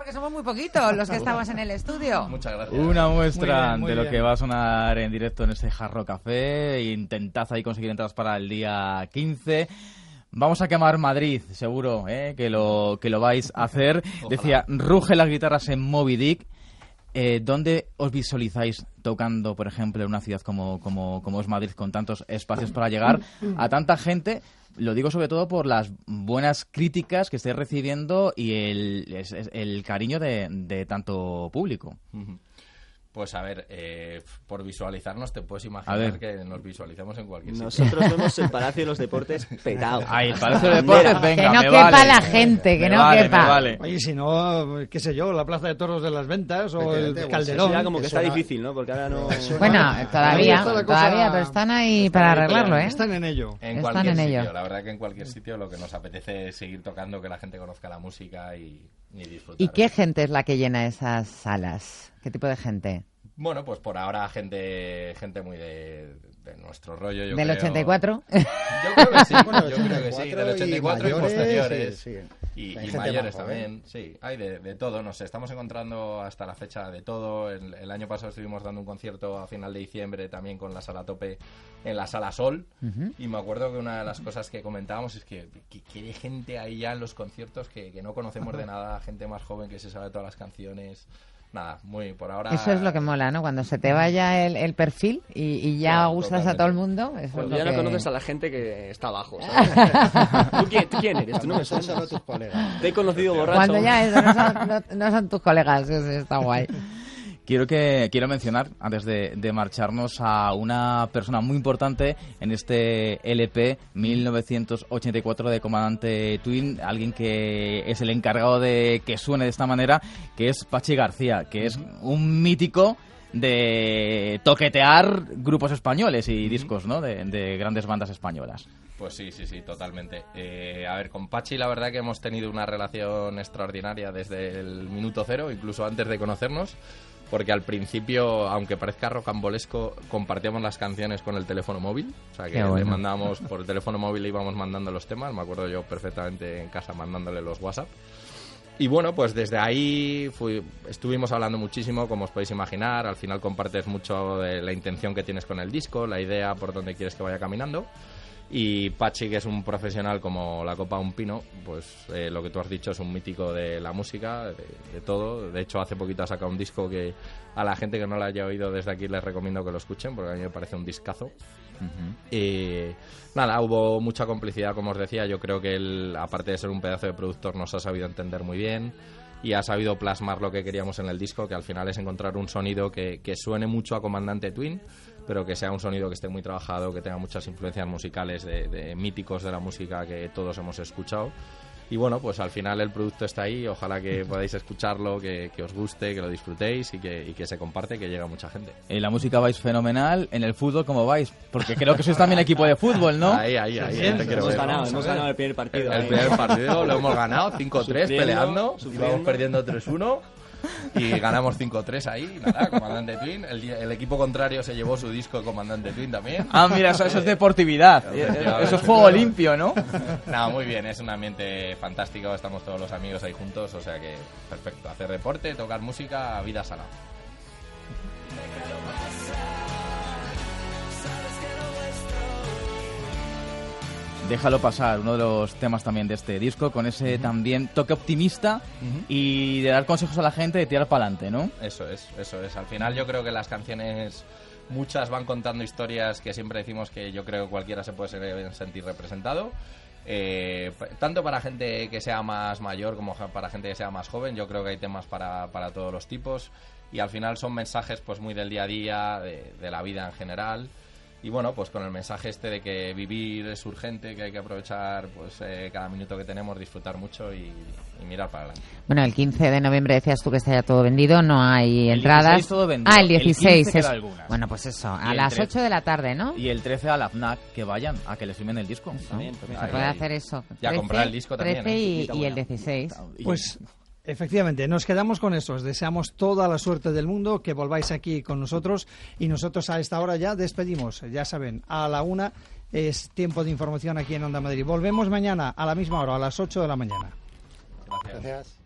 que somos muy poquitos los que estamos en el estudio. Muchas gracias. Una muestra Muy bien, muy de lo bien. que va a sonar en directo en ese Jarro Café. Intentad ahí conseguir entradas para el día quince. Vamos a quemar Madrid, seguro, ¿eh? que lo que lo vais a hacer. Ojalá. Decía, ruge las guitarras en Moby Dick. Eh, ¿Dónde os visualizáis tocando, por ejemplo, en una ciudad como, como, como es Madrid, con tantos espacios para llegar a tanta gente? Lo digo sobre todo por las buenas críticas que estáis recibiendo y el, es- es- el cariño de, de tanto público. Ujú. Pues a ver, eh, por visualizarnos te puedes A imaginar ver. que nos visualizamos en cualquier sitio. Nosotros vemos el Palacio de los Deportes petado. Ahí, el Palacio de los Deportes, venga, Que no me quepa vale. la gente, que Me no vale, quepa. me vale. Oye, si no, qué sé yo, la Plaza de Toros de las Ventas o el Efectivamente, pues Calderón. eso ya como que está suena- difícil, ¿no? Porque ahora no... Bueno, todavía, está la cosa- todavía, pero están ahí para arreglarlo, ¿eh? Están en ello. En Están cualquier en sitio, ello. la verdad que en cualquier sitio lo que nos apetece es seguir tocando, que la gente conozca la música y, y disfrutar. ¿Y qué gente es la que llena esas salas? ¿Qué tipo de gente? Bueno, pues por ahora gente gente muy de, de nuestro rollo, yo ¿Del creo. ochenta y cuatro? Yo creo que sí, Bueno, yo creo que sí, del ochenta y cuatro y, mayores, posteriores. sí, sí. Y, Hay y gente mayores más joven. también, sí, hay de, de todo, no sé, estamos encontrando hasta la fecha de todo. El, el año pasado estuvimos dando un concierto a final de diciembre también con la Sala Tope en la Sala Sol. Ujú. Y me acuerdo que una de las cosas que comentábamos es que que, que hay gente ahí ya en los conciertos que, que no conocemos de nada, gente más joven que se sabe todas las canciones. Nada, muy por ahora. Eso es lo que mola, ¿no? Cuando se te vaya el, el perfil y, y ya Claro, gustas a todo el mundo. Eso Cuando es ya lo no que... conoces a la gente que está abajo, ¿sabes? ¿Tú, quién, tú quién eres? Tú no me Son suenas. solo tus colegas. Te he conocido borracho. Cuando ya eso, no, son, no, no son tus colegas, eso está guay. Quiero que quiero mencionar, antes de, de marcharnos, a una persona muy importante en este L P mil novecientos ochenta y cuatro de Comandante Twin, alguien que es el encargado de que suene de esta manera, que es Pachi García, que es un mítico de toquetear grupos españoles y discos, ¿no? De, de grandes bandas españolas. Pues sí, sí, sí, totalmente. Eh, a ver, con Pachi la verdad que hemos tenido una relación extraordinaria desde el minuto cero, incluso antes de conocernos, porque al principio, aunque parezca rocambolesco, compartíamos las canciones con el teléfono móvil, o sea que Qué bueno. le mandábamos por el teléfono móvil, le íbamos mandando los temas, me acuerdo yo perfectamente en casa mandándole los WhatsApp. Y bueno, pues desde ahí fui, estuvimos hablando muchísimo, como os podéis imaginar. Al final compartes mucho de la intención que tienes con el disco, la idea por dónde quieres que vaya caminando. Y Pachi, que es un profesional como la copa de un pino, pues eh, lo que tú has dicho es un mítico de la música, de, de todo. De hecho, hace poquito ha sacado un disco que a la gente que no lo haya oído desde aquí les recomiendo que lo escuchen, porque a mí me parece un discazo. Y nada, hubo mucha complicidad, como os decía. Yo creo que él, aparte de ser un pedazo de productor, nos ha sabido entender muy bien y ha sabido plasmar lo que queríamos en el disco, que al final es encontrar un sonido que, que suene mucho a Comandante Twin, pero que sea un sonido que esté muy trabajado, que tenga muchas influencias musicales de, de míticos de la música que todos hemos escuchado. Y bueno, pues al final el producto está ahí, ojalá que podáis escucharlo, que, que os guste, que lo disfrutéis y que, y que se comparte, que llegue a mucha gente. En la música vais fenomenal, en el fútbol ¿cómo vais? Porque creo que sois también equipo de fútbol, ¿no? Ahí, ahí, ahí. ahí te quiero Hemos ver. ganado, Vamos a hemos ver. ganado el primer partido. El ahí. primer partido lo hemos ganado, cinco tres, Sufriendo, peleando, sufriendo. íbamos perdiendo tres uno y ganamos cinco tres ahí, nada, Comandante Twin. El, di- el equipo contrario se llevó su disco Comandante Twin también. Ah, mira, eso, eso es deportividad. Eso es juego limpio, ¿no? No, muy bien, es un ambiente fantástico, estamos todos los amigos ahí juntos, o sea que perfecto. Hacer deporte, tocar música, vida sana. Déjalo pasar, uno de los temas también de este disco, con ese también toque optimista y de dar consejos a la gente de tirar para adelante, ¿no? Eso es, eso es. Al final yo creo que las canciones, muchas van contando historias que siempre decimos que yo creo que cualquiera se puede ser- sentir representado. Eh, p- tanto para gente que sea más mayor como ja- para gente que sea más joven, yo creo que hay temas para, para todos los tipos y al final son mensajes pues muy del día a día, de, de la vida en general. Y bueno, pues con el mensaje este de que vivir es urgente, que hay que aprovechar pues eh, cada minuto que tenemos, disfrutar mucho y, y mirar para adelante. Bueno, el quince de noviembre decías tú que está ya todo vendido, no hay El entradas. dieciséis todo vendido, Ah, el el dieciséis. quince es- queda algunas. Bueno, pues eso, Y a el las trece. ocho de la tarde, ¿no? Y el trece a la FNAC, que vayan a que les firmen el disco. ¿no? También, también. Se puede hacer eso. Y a comprar el disco también, trece ¿eh? y, Invita y el buena. dieciséis. Pues efectivamente, nos quedamos con eso. Os deseamos toda la suerte del mundo, que volváis aquí con nosotros y nosotros a esta hora ya despedimos. Ya saben, a la una es tiempo de información aquí en Onda Madrid. Volvemos mañana a la misma hora, a las ocho de la mañana. Gracias. Gracias.